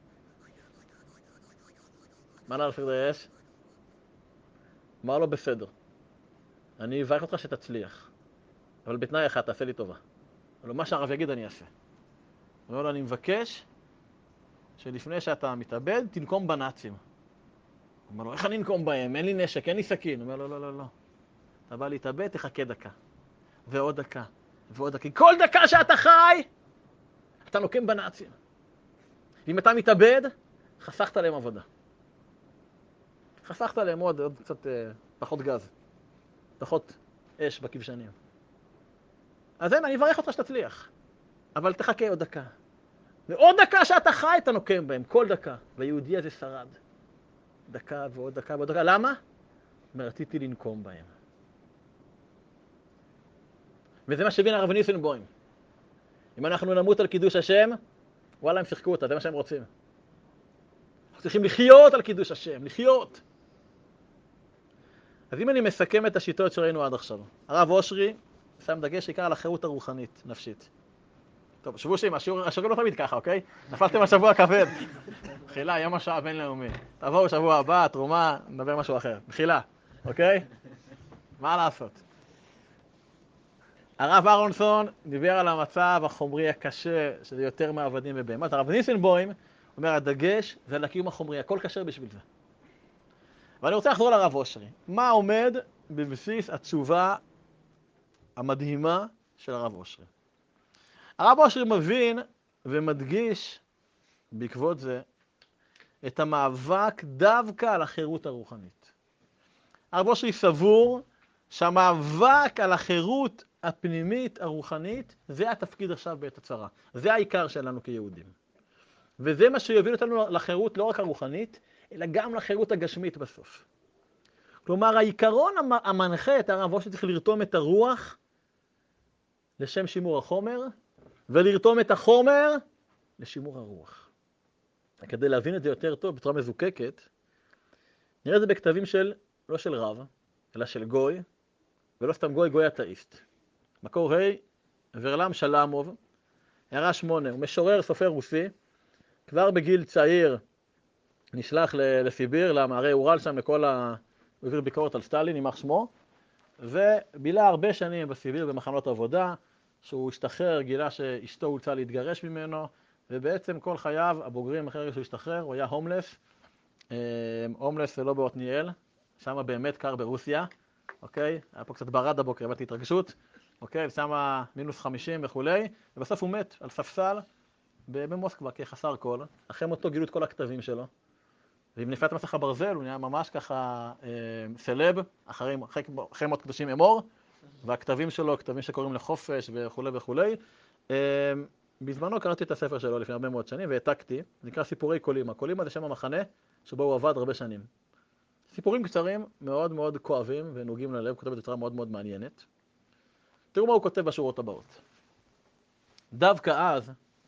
מה ענה לו אסיר דייש? אמר לו, בסדר. אני אברך אותך שתצליח. אבל בתנאי אחד, תעשה לי טובה. אבל מה שהרב יגיד אני אעשה. הוא אומר לו, אני מבקש שלפני שאתה מתאבד, תנקום בנאצים. הוא אומר לו, איך אני אנקום בהם? אין לי נשק, אין לי סכין. הוא אומר לו, לא, לא, לא. אתה בא להתאבד, תחכה דקה. ועוד דקה. ועוד דקה. כל דקה שאתה חי, אתה נוקם בנאצים. ואם אתה מתאבד, חסכת להם עבודה. חסכת להם עוד, עוד קצת אה, פחות גז. פחות אש בכבשנים. אז אין, אני אברך אותך שתצליח. אבל תחכה עוד דקה. ועוד דקה שאתה חי, אתה נוקם בהם. כל דקה. והיהודי הזה שרד. דקה ועוד דקה ועוד דקה. למה? רציתי לנקום בהם. וזה מה שהבין הרב ניסנבוים. אם אנחנו נמות על קידוש השם, וואלה, הם שיחקו אותה, זה מה שהם רוצים. אנחנו צריכים לחיות על קידוש השם, לחיות. אז אם אני מסכם את השיטות שראינו עד עכשיו, הרב אושרי שם דגש עיקר על החירות הרוחנית, נפשית. טוב, שבו שאים, השיעורים לא תמיד ככה, אוקיי? נפלתם על שבוע כבד. מחילה, יום השעה בינלאומי. תבואו שבוע הבא, תרומה, נדבר משהו אחר. מחילה, אוקיי? מה לעשות? הרב אהרונסון דיבר על המצב החומרי הקשה, שזה יותר מעבדים ובהמות. הרב ניסנבוים אומר, הדגש זה על הקיום החומרי, הכל קשה בשביל זה. ואני רוצה לחזור לרב אושרי. מה עומד בבסיס התשובה המדהימה של הרב אושרי. הרב אושרי מבין ומדגיש בעקבות זה את המאבק דווקא על החירות הרוחנית. הרב אושרי סבור שהמאבק על החירות הפנימית הרוחנית זה התפקיד עכשיו בעת הצרה. זה העיקר שלנו כיהודים. וזה מה שיוביל אותנו לחירות לא רק הרוחנית, אלא גם לחירות הגשמית בסוף. כלומר, העיקרון המנחה את הרב אושרי צריך לרתום את הרוח לשם שימור החומר, ולרתום את החומר לשימור הרוח. כדי להבין את זה יותר טוב, בצורה מזוקקת, נראה את זה בכתבים של, לא של רב, אלא של גוי, ולא סתם גוי, גוי אתאיסט. מקור ה' ורלם שלמוב, הערה שמונה, הוא משורר סופר רוסי, כבר בגיל צעיר נשלח לסיביר, למערי אורל שם לכל ה... הוא העביר ביקורת על סטלין, יימח שמו, ובילה הרבה שנים בסיביר במחנות עבודה, שהוא השתחרר, גילה שאשתו הולצה להתגרש ממנו, ובעצם כל חייו הבוגרים אחרי שהוא השתחרר, הוא היה הומלס, הומלס ולא בעתניאל, שם באמת קר ברוסיה, אוקיי? היה פה קצת ברד הבוקר, הבאתי התרגשות, אוקיי? ושם מינוס חמישים וכולי, ובסוף הוא מת על ספסל במוסקבה כחסר כל, אחרי מותו גילו את כל הכתבים שלו, ועם נפילת מסך הברזל הוא נהיה ממש ככה אה, סלב, אחרי, אחרי, אחרי מאות קדושים אמור, והכתבים שלו, כתבים שקוראים לחופש וכולי וכולי. אה, בזמנו קראתי את הספר שלו לפני הרבה מאוד שנים והעתקתי, זה נקרא סיפורי קולימה. קולימה זה שם המחנה שבו הוא עבד הרבה שנים. סיפורים קצרים מאוד מאוד כואבים ונוגעים ללב, כותב בצורה מאוד מאוד מעניינת. תראו מה הוא כותב בשורות הבאות. דווקא אז,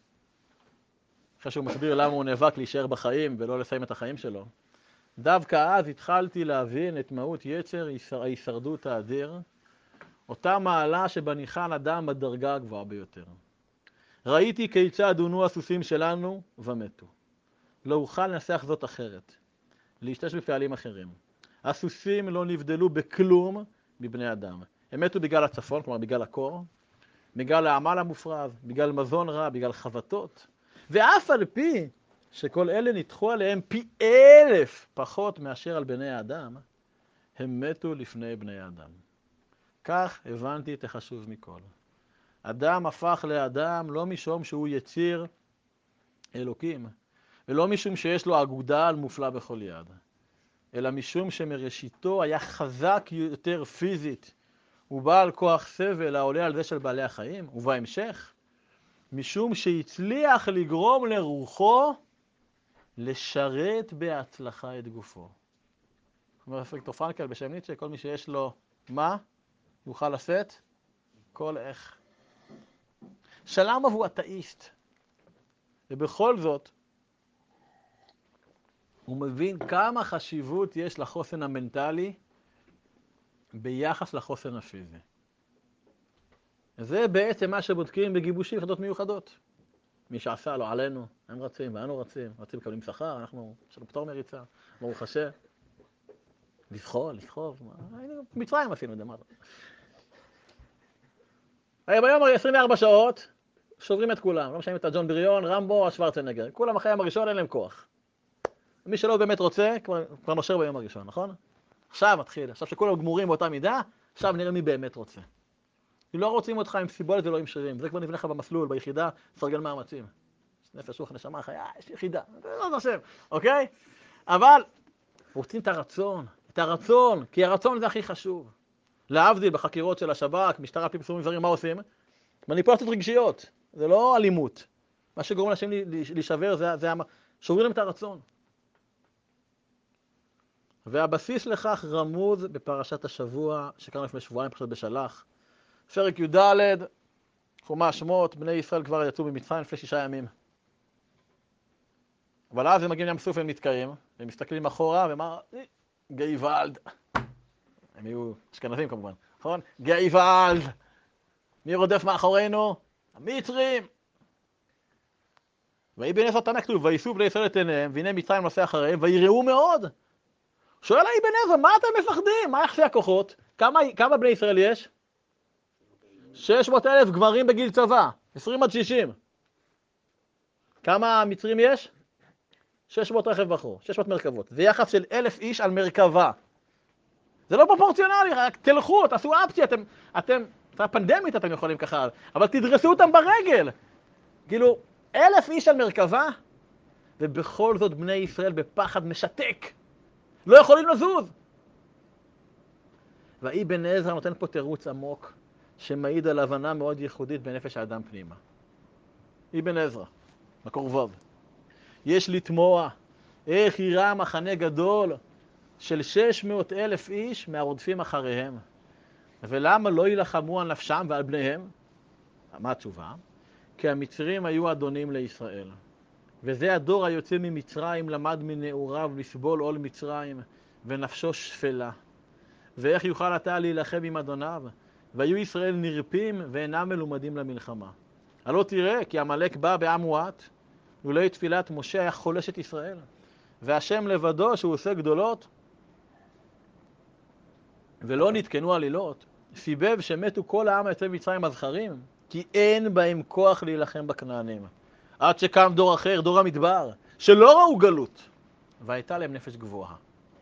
אחרי שהוא מסביר למה הוא נאבק להישאר בחיים ולא לסיים את החיים שלו, דווקא אז התחלתי להבין את מהות יצר ההישרדות האדיר, אותה מעלה שבה ניחן אדם בדרגה הגבוהה ביותר. ראיתי כיצד עונו הסוסים שלנו ומתו. לא אוכל לנסח זאת אחרת, להשתמש בפעלים אחרים. הסוסים לא נבדלו בכלום מבני אדם. הם מתו בגלל הצפון, כלומר בגלל הקור, בגלל העמל המופרז, בגלל מזון רע, בגלל חבטות. ואף על פי שכל אלה ניתחו עליהם פי אלף פחות מאשר על בני האדם, הם מתו לפני בני האדם. כך הבנתי את החשוב מכל. אדם הפך לאדם לא משום שהוא יציר אלוקים, ולא משום שיש לו אגודל מופלא בכל יד, אלא משום שמראשיתו היה חזק יותר פיזית, ובעל כוח סבל העולה על זה של בעלי החיים, ובהמשך, משום שהצליח לגרום לרוחו לשרת בהצלחה את גופו. אומר פריקטור פרנקל בשם ניטשה, כל מי שיש לו מה, יוכל לשאת כל איך. שלמוב הוא אתאיסט, ובכל זאת, הוא מבין כמה חשיבות יש לחוסן המנטלי ביחס לחוסן הפיזי. זה בעצם מה שבודקים בגיבושים יחידות מיוחדות. מי שעשה לו עלינו, הם רצים ואנו רצים, רצים מקבלים שכר, אנחנו, יש לנו פטור מריצה, ברוך השם. לסחול, לסחוב, מצרים עשינו את זה, מה זה? ביום עשרים וארבע שעות, שוברים את כולם, לא משנה את הג'ון בריון, רמבו, שוורצנגר, כולם אחרי היום הראשון אין להם כוח. מי שלא באמת רוצה, כבר, כבר נושר ביום הראשון, נכון? עכשיו מתחיל, עכשיו שכולם גמורים באותה מידה, עכשיו נראה מי באמת רוצה. אם לא רוצים אותך עם סיבולת ולא עם שרירים, זה כבר נבנה לך במסלול, ביחידה, סרגל מאמצים. נפש רוח נשמה חיה, יש יחידה, זה לא נשם, אוקיי? אבל רוצים את הרצון, את הרצון, כי הרצון זה הכי חשוב. להבדיל בחקירות של השב"כ, משטרה פרסומים זרים, מה עושים? מניפולציות רגשיות, זה לא אלימות. מה שגורם לאנשים להישבר זה, זה שוברים להם את הרצון. והבסיס לכך רמוז בפרשת השבוע, שקראנו לפני שבועיים פרשת בשלח. פרק י"ד, חומש שמות, בני ישראל כבר יצאו ממצרים לפני שישה ימים. אבל אז הם מגיעים לים סוף והם נתקעים, והם מסתכלים אחורה, ומה? גאיוולד. הם יהיו אשכנזים כמובן, נכון? גאיוולד. מי רודף מאחורינו? המצרים. ויהי בנס התנא כתוב, וייסעו בני ישראל את עיניהם, והנה מצרים נוסע אחריהם, ויראו מאוד. שואל האבן עזרא, מה אתם מפחדים? מה יחסי הכוחות? כמה, כמה בני ישראל יש? שש מאות אלף גברים בגיל צבא, עשרים עד שישים. כמה מצרים יש? שש מאות רכב בחור, שש מאות מרכבות. זה יחס של אלף איש על מרכבה. זה לא פרופורציונלי, רק תלכו, תעשו אפציה, אתם, אתם אתה פנדמית אתם יכולים ככה, אבל תדרסו אותם ברגל. כאילו, אלף איש על מרכבה, ובכל זאת בני ישראל בפחד משתק. לא יכולים לזוז. והאבן עזרא נותן פה תירוץ עמוק, שמעיד על הבנה מאוד ייחודית בנפש האדם פנימה. אבן עזרא, מקור ו'. יש לתמוע איך יראה מחנה גדול של שש מאות אלף איש מהרודפים אחריהם. ולמה לא ילחמו על נפשם ועל בניהם? מה התשובה? כי המצרים היו אדונים לישראל. וזה הדור היוצא ממצרים למד מנעוריו לסבול עול מצרים, ונפשו שפלה. ואיך יוכל אתה להילחם עם אדוניו? והיו ישראל נרפים ואינם מלומדים למלחמה. הלא תראה, כי המלאק בא בעם מועט, ולא תפילת משה היה חולש את ישראל. והשם לבדו שהוא עושה גדולות, ולא נתקנו עלילות, סיבב שמתו כל העם היוצא מצרים הזכרים, כי אין בהם כוח להילחם בכנענים. עד שקם דור אחר, דור המדבר, שלא ראו גלות, והייתה להם נפש גבוהה.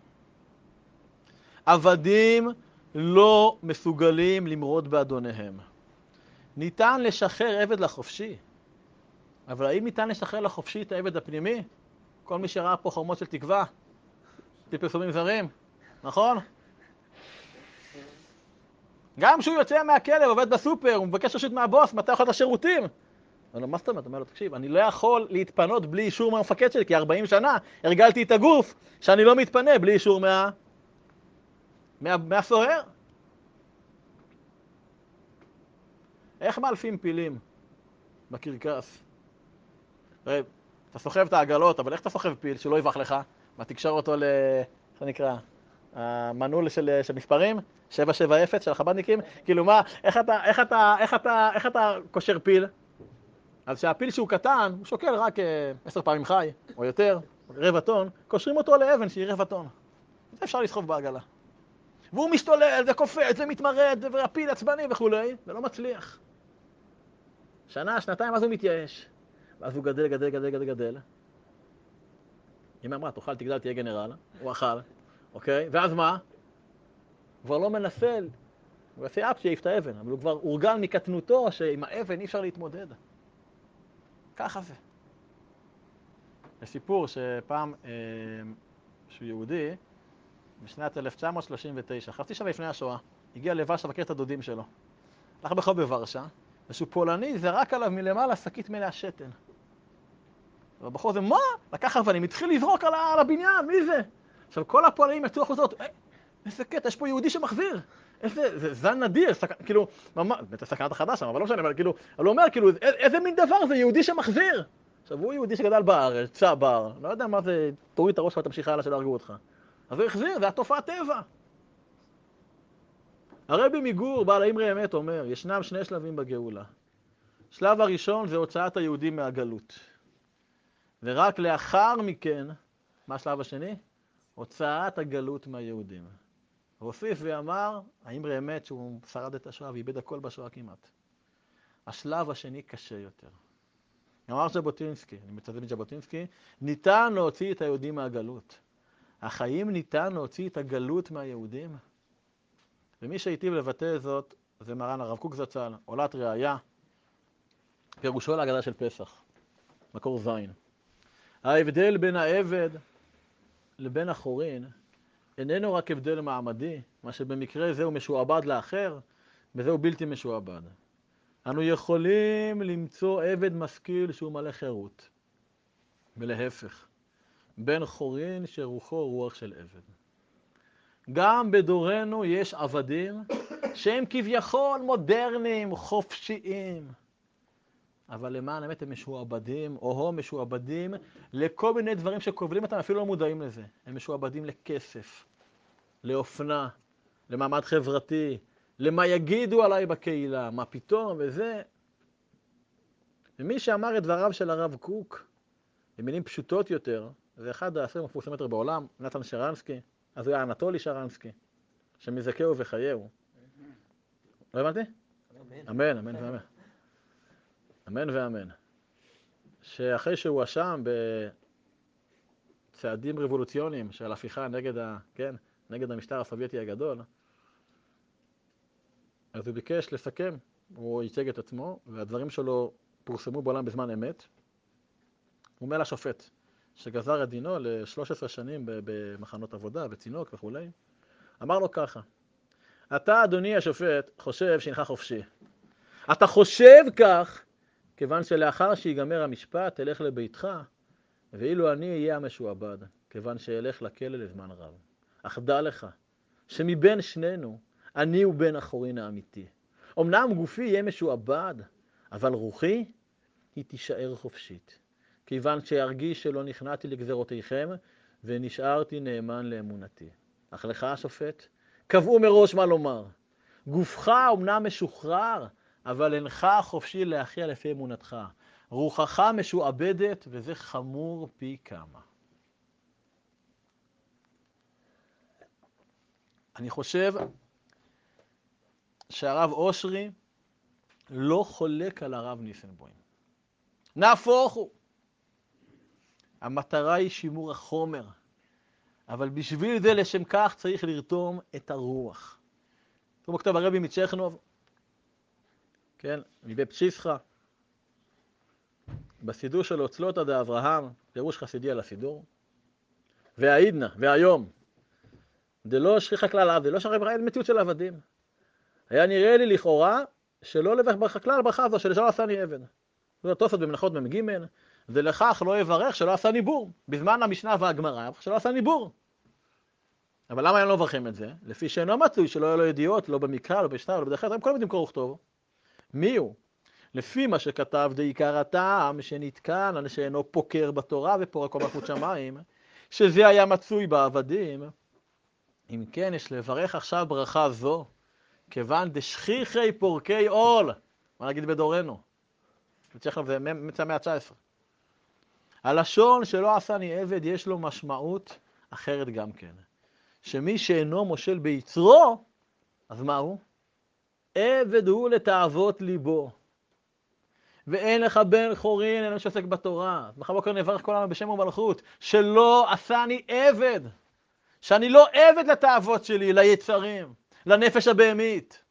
עבדים לא מסוגלים למרוד באדוניהם. ניתן לשחרר עבד לחופשי, אבל האם ניתן לשחרר לחופשי את העבד הפנימי? כל מי שראה פה חומות של תקווה, פרסומים זרים, נכון? גם כשהוא יוצא מהכלא, עובד בסופר, הוא מבקש רשות מהבוס, מתי אוכל את השירותים? אבל מה זאת אומרת? אומר לו, תקשיב, אני לא יכול להתפנות בלי אישור מהמפקד שלי, כי ארבעים שנה הרגלתי את הגוף שאני לא מתפנה בלי אישור מה... מה... מהסוהר. איך מאלפים פילים בקרקס? הרי, אתה סוחב את העגלות, אבל איך אתה סוחב פיל שלא יבח לך? מה תקשר אותו ל... איך זה נקרא? המנעול של, של מספרים? שבע שבע אפס של החבדניקים? כאילו מה, איך אתה, איך אתה, איך אתה, איך אתה קושר פיל? אז שהפיל שהוא קטן, הוא שוקל רק עשר פעמים חי, או יותר, רבע טון, קושרים אותו לאבן שהיא רבע טון. זה אפשר לסחוב בעגלה. והוא משתולל, וקופץ, ומתמרד, והפיל עצבני וכולי, ולא מצליח. שנה, שנתיים, אז הוא מתייאש. ואז הוא גדל, גדל, גדל, גדל, גדל. אמא אמרה, תאכל, תגדל, תהיה גנרל. הוא אכל, אוקיי? ואז מה? הוא כבר לא מנסה, הוא יעשה אפ שיעיף את האבן, אבל הוא כבר הורגל מקטנותו שעם האבן אי אפשר להתמודד. ככה זה. יש סיפור שפעם, אה, שהוא יהודי, בשנת אלף תשע מאות שלושים ותשע, חצי שנה לפני השואה, הגיע לוורשה לבקר את הדודים שלו. הלך ברחוב בוורשה, ושהוא פולני זרק עליו מלמעלה שקית מלאה שתן. והבחור זה, מה? לקח אבנים, התחיל לזרוק על, על הבניין, מי זה? עכשיו כל הפועלים יצאו החוצות, אה, איזה קטע, יש פה יהודי שמחזיר. איזה, זה זן נדיר, סק... כאילו, ממש, בית הסכנת החדש, אבל לא משנה, אבל כאילו, אבל הוא אומר, כאילו, איזה מין דבר זה יהודי שמחזיר? עכשיו, הוא יהודי שגדל בארץ, צבר, לא יודע מה זה, תוריד את הראש שלך, תמשיך הלאה שלא הרגו אותך. אז הוא החזיר, זה התופעת טבע. הרבי מגור, בעל האמרי אמת, אומר, ישנם שני שלבים בגאולה. שלב הראשון זה הוצאת היהודים מהגלות. ורק לאחר מכן, מה השלב השני? הוצאת הגלות מהיהודים. והוסיף ואמר, האמרי אמת שהוא שרד את השואה ואיבד הכל בשואה כמעט. השלב השני קשה יותר. אמר ז'בוטינסקי, אני מצטט מז'בוטינסקי, ניתן להוציא את היהודים מהגלות. אך האם ניתן להוציא את הגלות מהיהודים? ומי שהיטיב לבטא זאת, זה מרן הרב קוק זצ"ל, עולת ראיה, פירושו להגדה של פסח, מקור זין. ההבדל בין העבד לבין החורין, איננו רק הבדל מעמדי, מה שבמקרה זה הוא משועבד לאחר, וזהו בלתי משועבד. אנו יכולים למצוא עבד משכיל שהוא מלא חירות, ולהפך, בן חורין שרוחו רוח של עבד. גם בדורנו יש עבדים שהם כביכול מודרניים, חופשיים, אבל למען האמת הם משועבדים, או הם משועבדים לכל מיני דברים שכובלים אותם, אפילו לא מודעים לזה. הם משועבדים לכסף, לאופנה, למעמד חברתי, למה יגידו עליי בקהילה, מה פתאום וזה. ומי שאמר את דבריו של הרב קוק, במילים פשוטות יותר, זה אחד העשרים המפורסמים יותר בעולם, נתן שרנסקי, אז הוא היה אנטולי שרנסקי, שמזכהו וחייהו. לא הבנתי? אמן, אמן ואמן. אמן ואמן. שאחרי שהוא הואשם בצעדים רבולוציוניים של הפיכה נגד, ה, כן, נגד המשטר הסובייטי הגדול, אז הוא ביקש לסכם, הוא ייצג את עצמו, והדברים שלו פורסמו בעולם בזמן אמת. הוא אומר לשופט, שגזר את דינו ל-שלוש עשרה שנים במחנות עבודה וצינוק וכו'. אמר לו ככה, אתה, אדוני השופט, חושב שאינך חופשי. אתה חושב כך, כיוון שלאחר שיגמר המשפט, תלך לביתך, ואילו אני אהיה המשועבד, כיוון שאלך לכלא לזמן רב. אך דע לך, שמבין שנינו, אני הוא בן החורין האמיתי. אמנם גופי יהיה משועבד, אבל רוחי היא תישאר חופשית. כיוון שירגיש שלא נכנעתי לגזרותיכם, ונשארתי נאמן לאמונתי. אך לך, השופט, קבעו מראש מה לומר. גופך אמנם משוחרר, אבל אינך חופשי להכריע לפי אמונתך. רוחך משועבדת, וזה חמור פי כמה. אני חושב שהרב אושרי לא חולק על הרב ניסנבוים. נהפוך הוא. המטרה היא שימור החומר, אבל בשביל זה, לשם כך, צריך לרתום את הרוח. תראו בכתב הרבי מצ'כנוב, כן, מבית פשיסחה, בסידור שלו צלותא דאברהם, פירוש חסידי על הסידור, והעידנא, והיום, דלא שכיחא כלל עבד, דלא שכיחא בכלל מציאות של עבדים. היה נראה לי לכאורה שלא לברך כלל הברכה הזו, שלשם עשני עבד. זה התוספות במנחות במ"ג, ולכך לא יברך שלא עשה ניבור. בזמן המשנה והגמרא, שלא עשה ניבור. אבל למה הם לא מברכים את זה? לפי שאינו מצוי, שלא יהיו לו ידיעות, לא במקרא, לא בשטר, לא בדרך כלל, הם כל יודעים קרוא וכתוב. מי הוא? לפי מה שכתב דעיקר הטעם, שנתקן על שאינו פוקר בתורה ופורק כל מלכות שמיים, שזה היה מצוי בעבדים. אם כן, יש לברך עכשיו ברכה זו, כיוון דשכיחי פורקי עול, מה נגיד בדורנו? זה מצא מאה תשע עשרה. הלשון שלא עשני עבד יש לו משמעות אחרת גם כן. שמי שאינו מושל ביצרו, אז מה הוא? עבד הוא לתאוות ליבו. ואין לך בן חורין, אין שעוסק בתורה. מחר בוקר נברך כל העם בשם ומלכות, שלא עשני עבד. שאני לא עבד לתאוות שלי, ליצרים, לנפש הבהמית.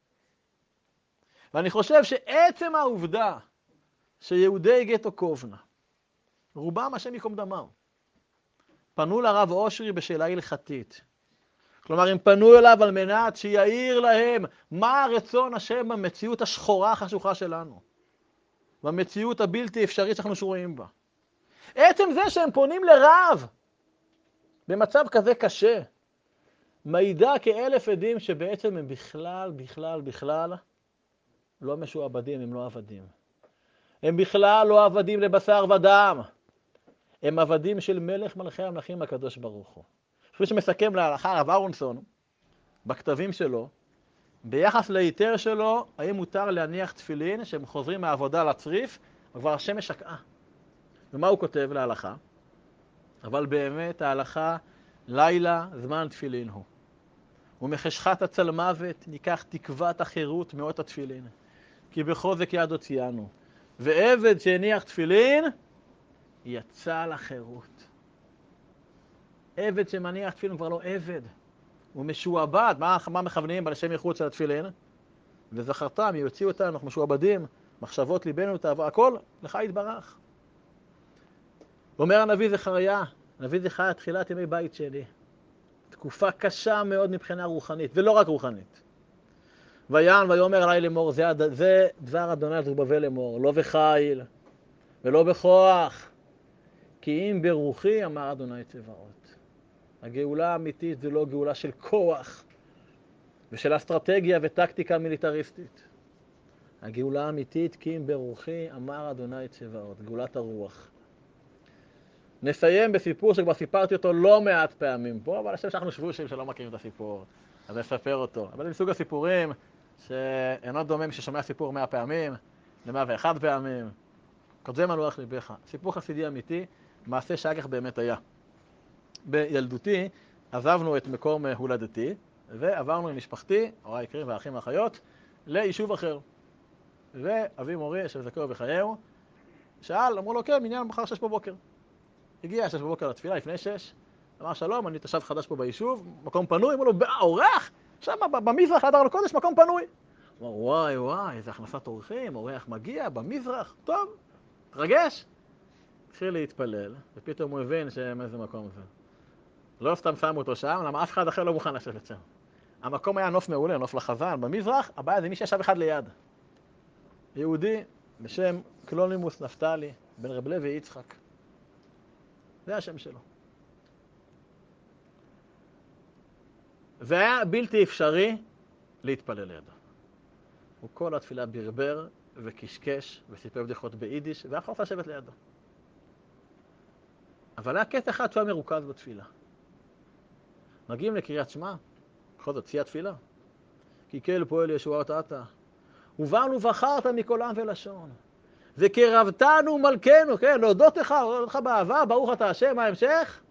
ואני חושב שעצם העובדה שיהודי גטו קובנה, רובם השם יקום דמם, פנו לרב אושרי בשאלה הלכתית. כלומר, הם פנו אליו על מנת שיעיר להם מה רצון השם במציאות השחורה החשוכה שלנו. במציאות הבלתי אפשרית שאנחנו שרואים בה. עצם זה שהם פונים לרב במצב כזה קשה, מעידה כאלף עדים שבעצם הם בכלל, בכלל, בכלל לא משועבדים, הם לא עבדים. הם בכלל לא עבדים לבשר ודם. הם עבדים של מלך מלכי המלכים הקדוש ברוך הוא. כפי שמסכם להלכה הרב אהרונסון בכתבים שלו, ביחס להיתר שלו, האם מותר להניח תפילין שהם חוזרים מהעבודה לצריף, וכבר השמש שקעה. ומה הוא כותב להלכה? אבל באמת ההלכה, לילה זמן תפילין הוא. ומחשכת הצלמוות ניקח תקוות החירות מאות התפילין. כי בחוזק יד הוציאנו. ועבד שהניח תפילין, יצא לחירות. עבד שמניח תפילין כבר לא עבד. הוא משועבד. מה, מה מכוונים בלשם ייחוד של התפילין? וזכרתם, יוציאו אותנו, אנחנו משועבדים, מחשבות ליבנו תעבור, הכל לך יתברך. אומר הנביא זכריה, הנביא זכריה תחילת ימי בית שני. תקופה קשה מאוד מבחינה רוחנית, ולא רק רוחנית. ויען ויאמר עלי לאמור, זה, זה דבר אדוני זרובבל לאמור, לא בחיל ולא בכוח, כי אם ברוחי אמר אדוני צבאות. הגאולה האמיתית זה לא גאולה של כוח ושל אסטרטגיה וטקטיקה מיליטריסטית. הגאולה האמיתית כי אם ברוחי אמר אדוני צבאות, גאולת הרוח. נסיים בסיפור שכבר סיפרתי אותו לא מעט פעמים פה, אבל השם שאנחנו שבושים שלא מכירים את הסיפור, אז נספר אותו. אבל זה מסוג הסיפורים שאינו דומה מי ששומע סיפור מאה פעמים, למאה ואחת פעמים. קודזם על רוח ליבך. סיפור חסידי אמיתי, מעשה שאגח באמת היה. בילדותי עזבנו את מקום הולדתי, ועברנו עם משפחתי, הוריי יקרים והאחים והאחיות, ליישוב אחר. ואבי מורי, ישב זכור בחייהו, שאל, אמרו לו, כן, מניין מחר שש בבוקר. הגיע שש בבוקר לתפילה, לפני שש, אמר שלום, אני תושב חדש פה ביישוב, מקום פנוי, אמרו לו, אורח? שם במזרח, הדר לקודש, מקום פנוי. אמר, וואי וואי, איזה הכנסת אורחים, אורח מגיע במזרח, טוב, תרגש. התחיל להתפלל, ופתאום הוא הבין מאיזה מקום זה. לא סתם שמו אותו שם, למה אף אחד אחר לא מוכן לשבת שם. המקום היה נוף מעולה, נוף לחזן, במזרח, הבעיה זה מי שישב אחד ליד. יהודי בשם קלונימוס נפתלי, בן רב לוי יצחק. זה השם שלו. זה היה בלתי אפשרי להתפלל לידו. הוא כל התפילה ברבר וקשקש וסיפר בדיחות ביידיש, ואף אחד לא לשבת לידו. אבל היה קטע אחד שהיה מרוכז בתפילה. מגיעים לקריאת שמע, בכל זאת שיא התפילה. כי כל פועל ישועת אתה. ובאנו בחרת מכל עם ולשון. וקרבתנו מלכנו, כן, להודות לך, להודות לך באהבה, ברוך אתה השם, מה ההמשך?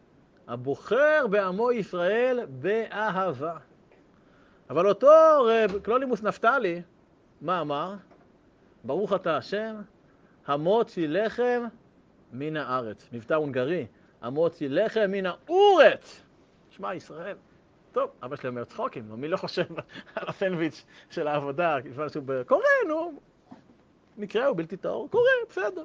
הבוחר בעמו ישראל באהבה. אבל אותו רב קלונימוס נפתלי, מה אמר? ברוך אתה השם, המוציא לחם מן הארץ. מבטא הונגרי, המוציא לחם מן האורץ. שמע ישראל. טוב, אבא שלי אומר צחוקים, מי לא חושב על הסנדוויץ' של העבודה, כיוון שהוא קורא, נו, מקרה הוא בלתי טהור, קורא, בסדר.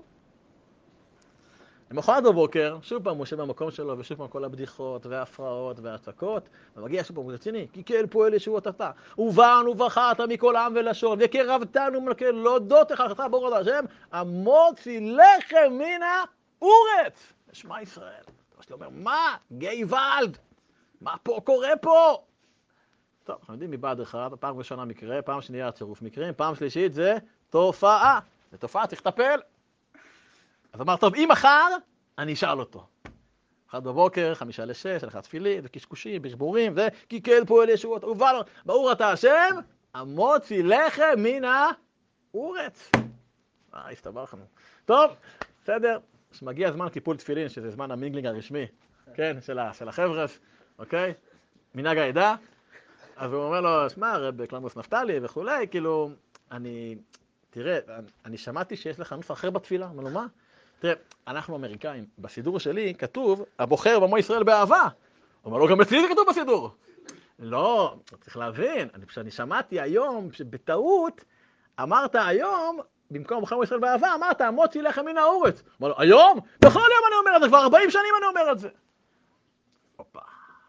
למחרת בבוקר, שוב פעם הוא יושב במקום שלו, ושוב פעם כל הבדיחות וההפרעות וההצקות, ומגיע שוב פעם הוא רציני, כי כל פועל ישועות אתה, ובאנו בחרת מכל עם ולשון, וקרבתנו מלכנו, להודות לך, לך ברוך אתה השם, המוציא לחם מן האורץ. שמע ישראל. אבא שלי אומר, מה? גייבלד? מה פה קורה פה? טוב, אנחנו יודעים מבעד אחד, פעם ראשונה מקרה, פעם שנייה צירוף מקרים, פעם שלישית זה תופעה. זה תופעה, צריך לטפל. אז אמר, טוב, אם מחר, אני אשאל אותו. אחד בבוקר, חמישה לשש, הלכת תפילין, וקשקושים, ברבורים, זה, כי כל פועל ישועות, ובאנו, ברוך אתה השם, המוציא לחם מן האורץ. אה, הסתבכנו. טוב, בסדר. שמגיע זמן קיפול תפילין, שזה זמן המינגלינג הרשמי, כן, של החבר'ס, אוקיי? מנהג העדה. אז הוא אומר לו, שמע, רב קלונימוס נפתלי וכולי, כאילו, אני, תראה, אני שמעתי שיש לך נוסח אחר בתפילה, אמר לו, מה? תראה, אנחנו אמריקאים, בסידור שלי כתוב, הבוחר בעמו ישראל באהבה. הוא אומר לו, גם אצלי זה כתוב בסידור. לא, צריך להבין, אני, אני שמעתי היום, שבטעות, אמרת היום, במקום הבוחר בעמו ישראל באהבה, אמרת, המוציא לחם מן האורץ. אמר לו, היום? בכל יום אני אומר את זה, כבר ארבעים שנים אני אומר את זה. הופה.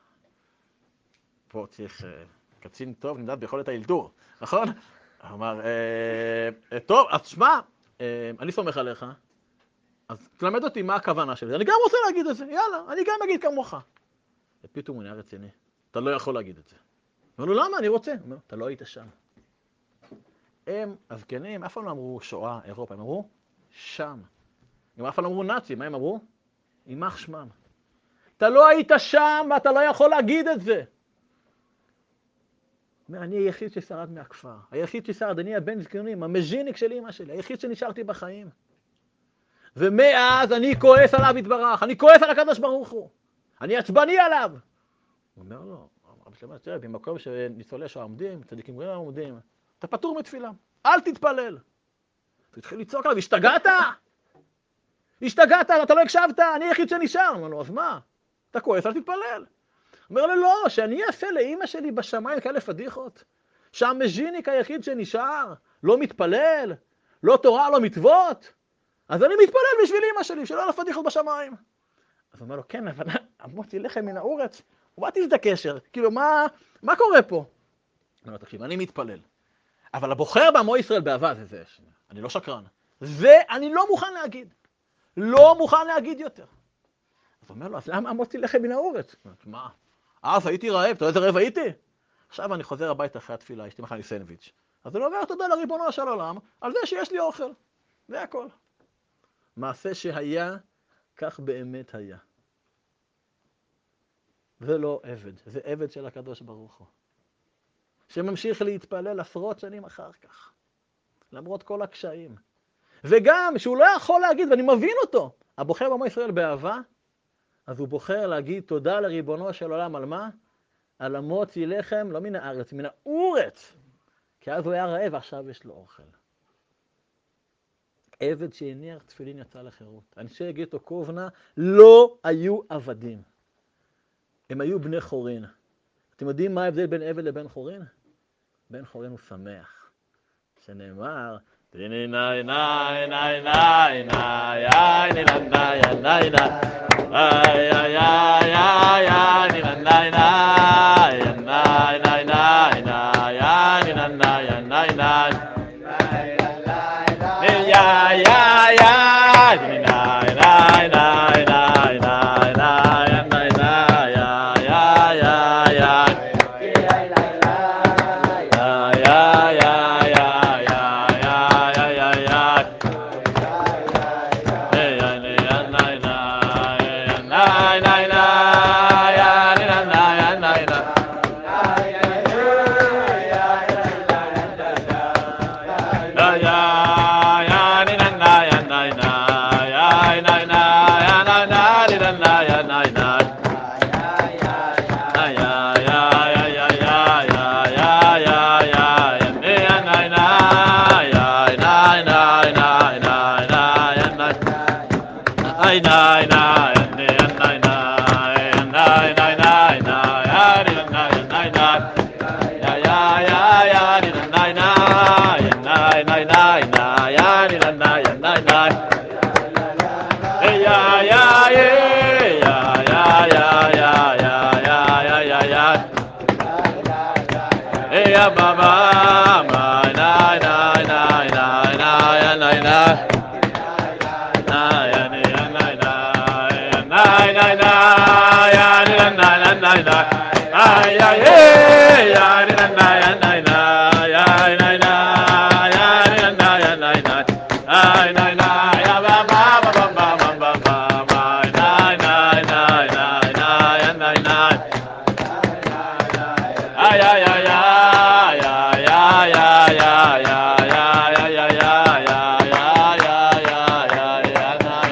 פה צריך קצין טוב, נמדד ביכולת האלתור, נכון? הוא אמר, טוב, אז שמע, אני סומך עליך, אז תלמד אותי מה הכוונה שלי. אני גם רוצה להגיד את זה, יאללה, אני גם אגיד כמוך. ופתאום הוא נהיה רציני, אתה לא יכול להגיד את זה. הוא אומר לו, למה? אני רוצה. הוא אומר, אתה לא היית שם. הם, הזקנים, אף פעם לא אמרו שואה, אירופה, הם אמרו, שם. הם אף פעם לא אמרו נאצי, מה הם אמרו? יימח שמם. אתה לא היית שם ואתה לא יכול להגיד את זה. אומר, אני היחיד ששרד מהכפר, היחיד ששרד, אני הבן זקנים, המז'יניק של אמא שלי, היחיד שנשארתי בחיים. ומאז אני כועס עליו יתברך, אני כועס על הקדוש ברוך הוא, אני עצבני עליו. הוא אומר לו, רבי שלמה, תראה, במקום שניצולי שואה עומדים, צדיקים גדולים עומדים, אתה פטור מתפילה, אל תתפלל. הוא התחיל לצעוק עליו, השתגעת? השתגעת, אתה לא הקשבת, אני היחיד שנשאר. הוא אומר לו, אז מה? אתה כועס, אל תתפלל. אומר לו, לא, שאני אעשה לאמא שלי בשמיים כאלה פדיחות, שהמז'יניק היחיד שנשאר, לא מתפלל, לא תורה, לא מצוות, אז אני מתפלל בשביל אמא שלי, שלא על הפדיחות בשמיים. אז הוא אומר לו, כן, אבל המוציא לחם מן האורץ, what is the קשר? כאילו, מה, מה קורה פה? הוא אומר לו, תקשיב, אני מתפלל, אבל הבוחר בעמו ישראל באהבה, זה זה, אני לא שקרן, זה אני לא מוכן להגיד, לא מוכן להגיד יותר. אז הוא אומר לו, אז למה המוציא לחם מן האורץ? מה? אז הייתי רעב, אתה יודע איזה רעב הייתי? עכשיו אני חוזר הביתה אחרי התפילה, אשתי מכנה לי סנדוויץ'. אז אני אומר תודה לריבונו של עולם, על זה שיש לי אוכל. זה הכל. מעשה שהיה, כך באמת היה. זה לא עבד, זה עבד של הקדוש ברוך הוא. שממשיך להתפלל עשרות שנים אחר כך. למרות כל הקשיים. וגם שהוא לא יכול להגיד, ואני מבין אותו, הבוחר בעמו ישראל באהבה, אז הוא בוחר להגיד תודה לריבונו של עולם על מה? על המוציא לחם, לא מן הארץ, מן האורץ. כי אז הוא היה רעב, עכשיו יש לו אוכל. עבד שהניח תפילין יצא לחירות. אנשי גטו קובנה לא היו עבדים. הם היו בני חורין. אתם יודעים מה ההבדל בין עבד לבין חורין? בן חורין הוא שמח. שנאמר, דיני נאי נאי נאי נאי נאי איי נילה נאי נאי נאי איי איי איי איי איי נילה נאי נאי נאי נאי נאי נאי איי נילה נאי נאי נאי איי איי איי איי דיני נאי נאי נאי נאי נאי נאי נאי נאי איי איי איי איי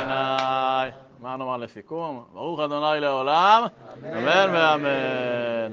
לסיכום, ברוך אדוני לעולם, אמן ואמן.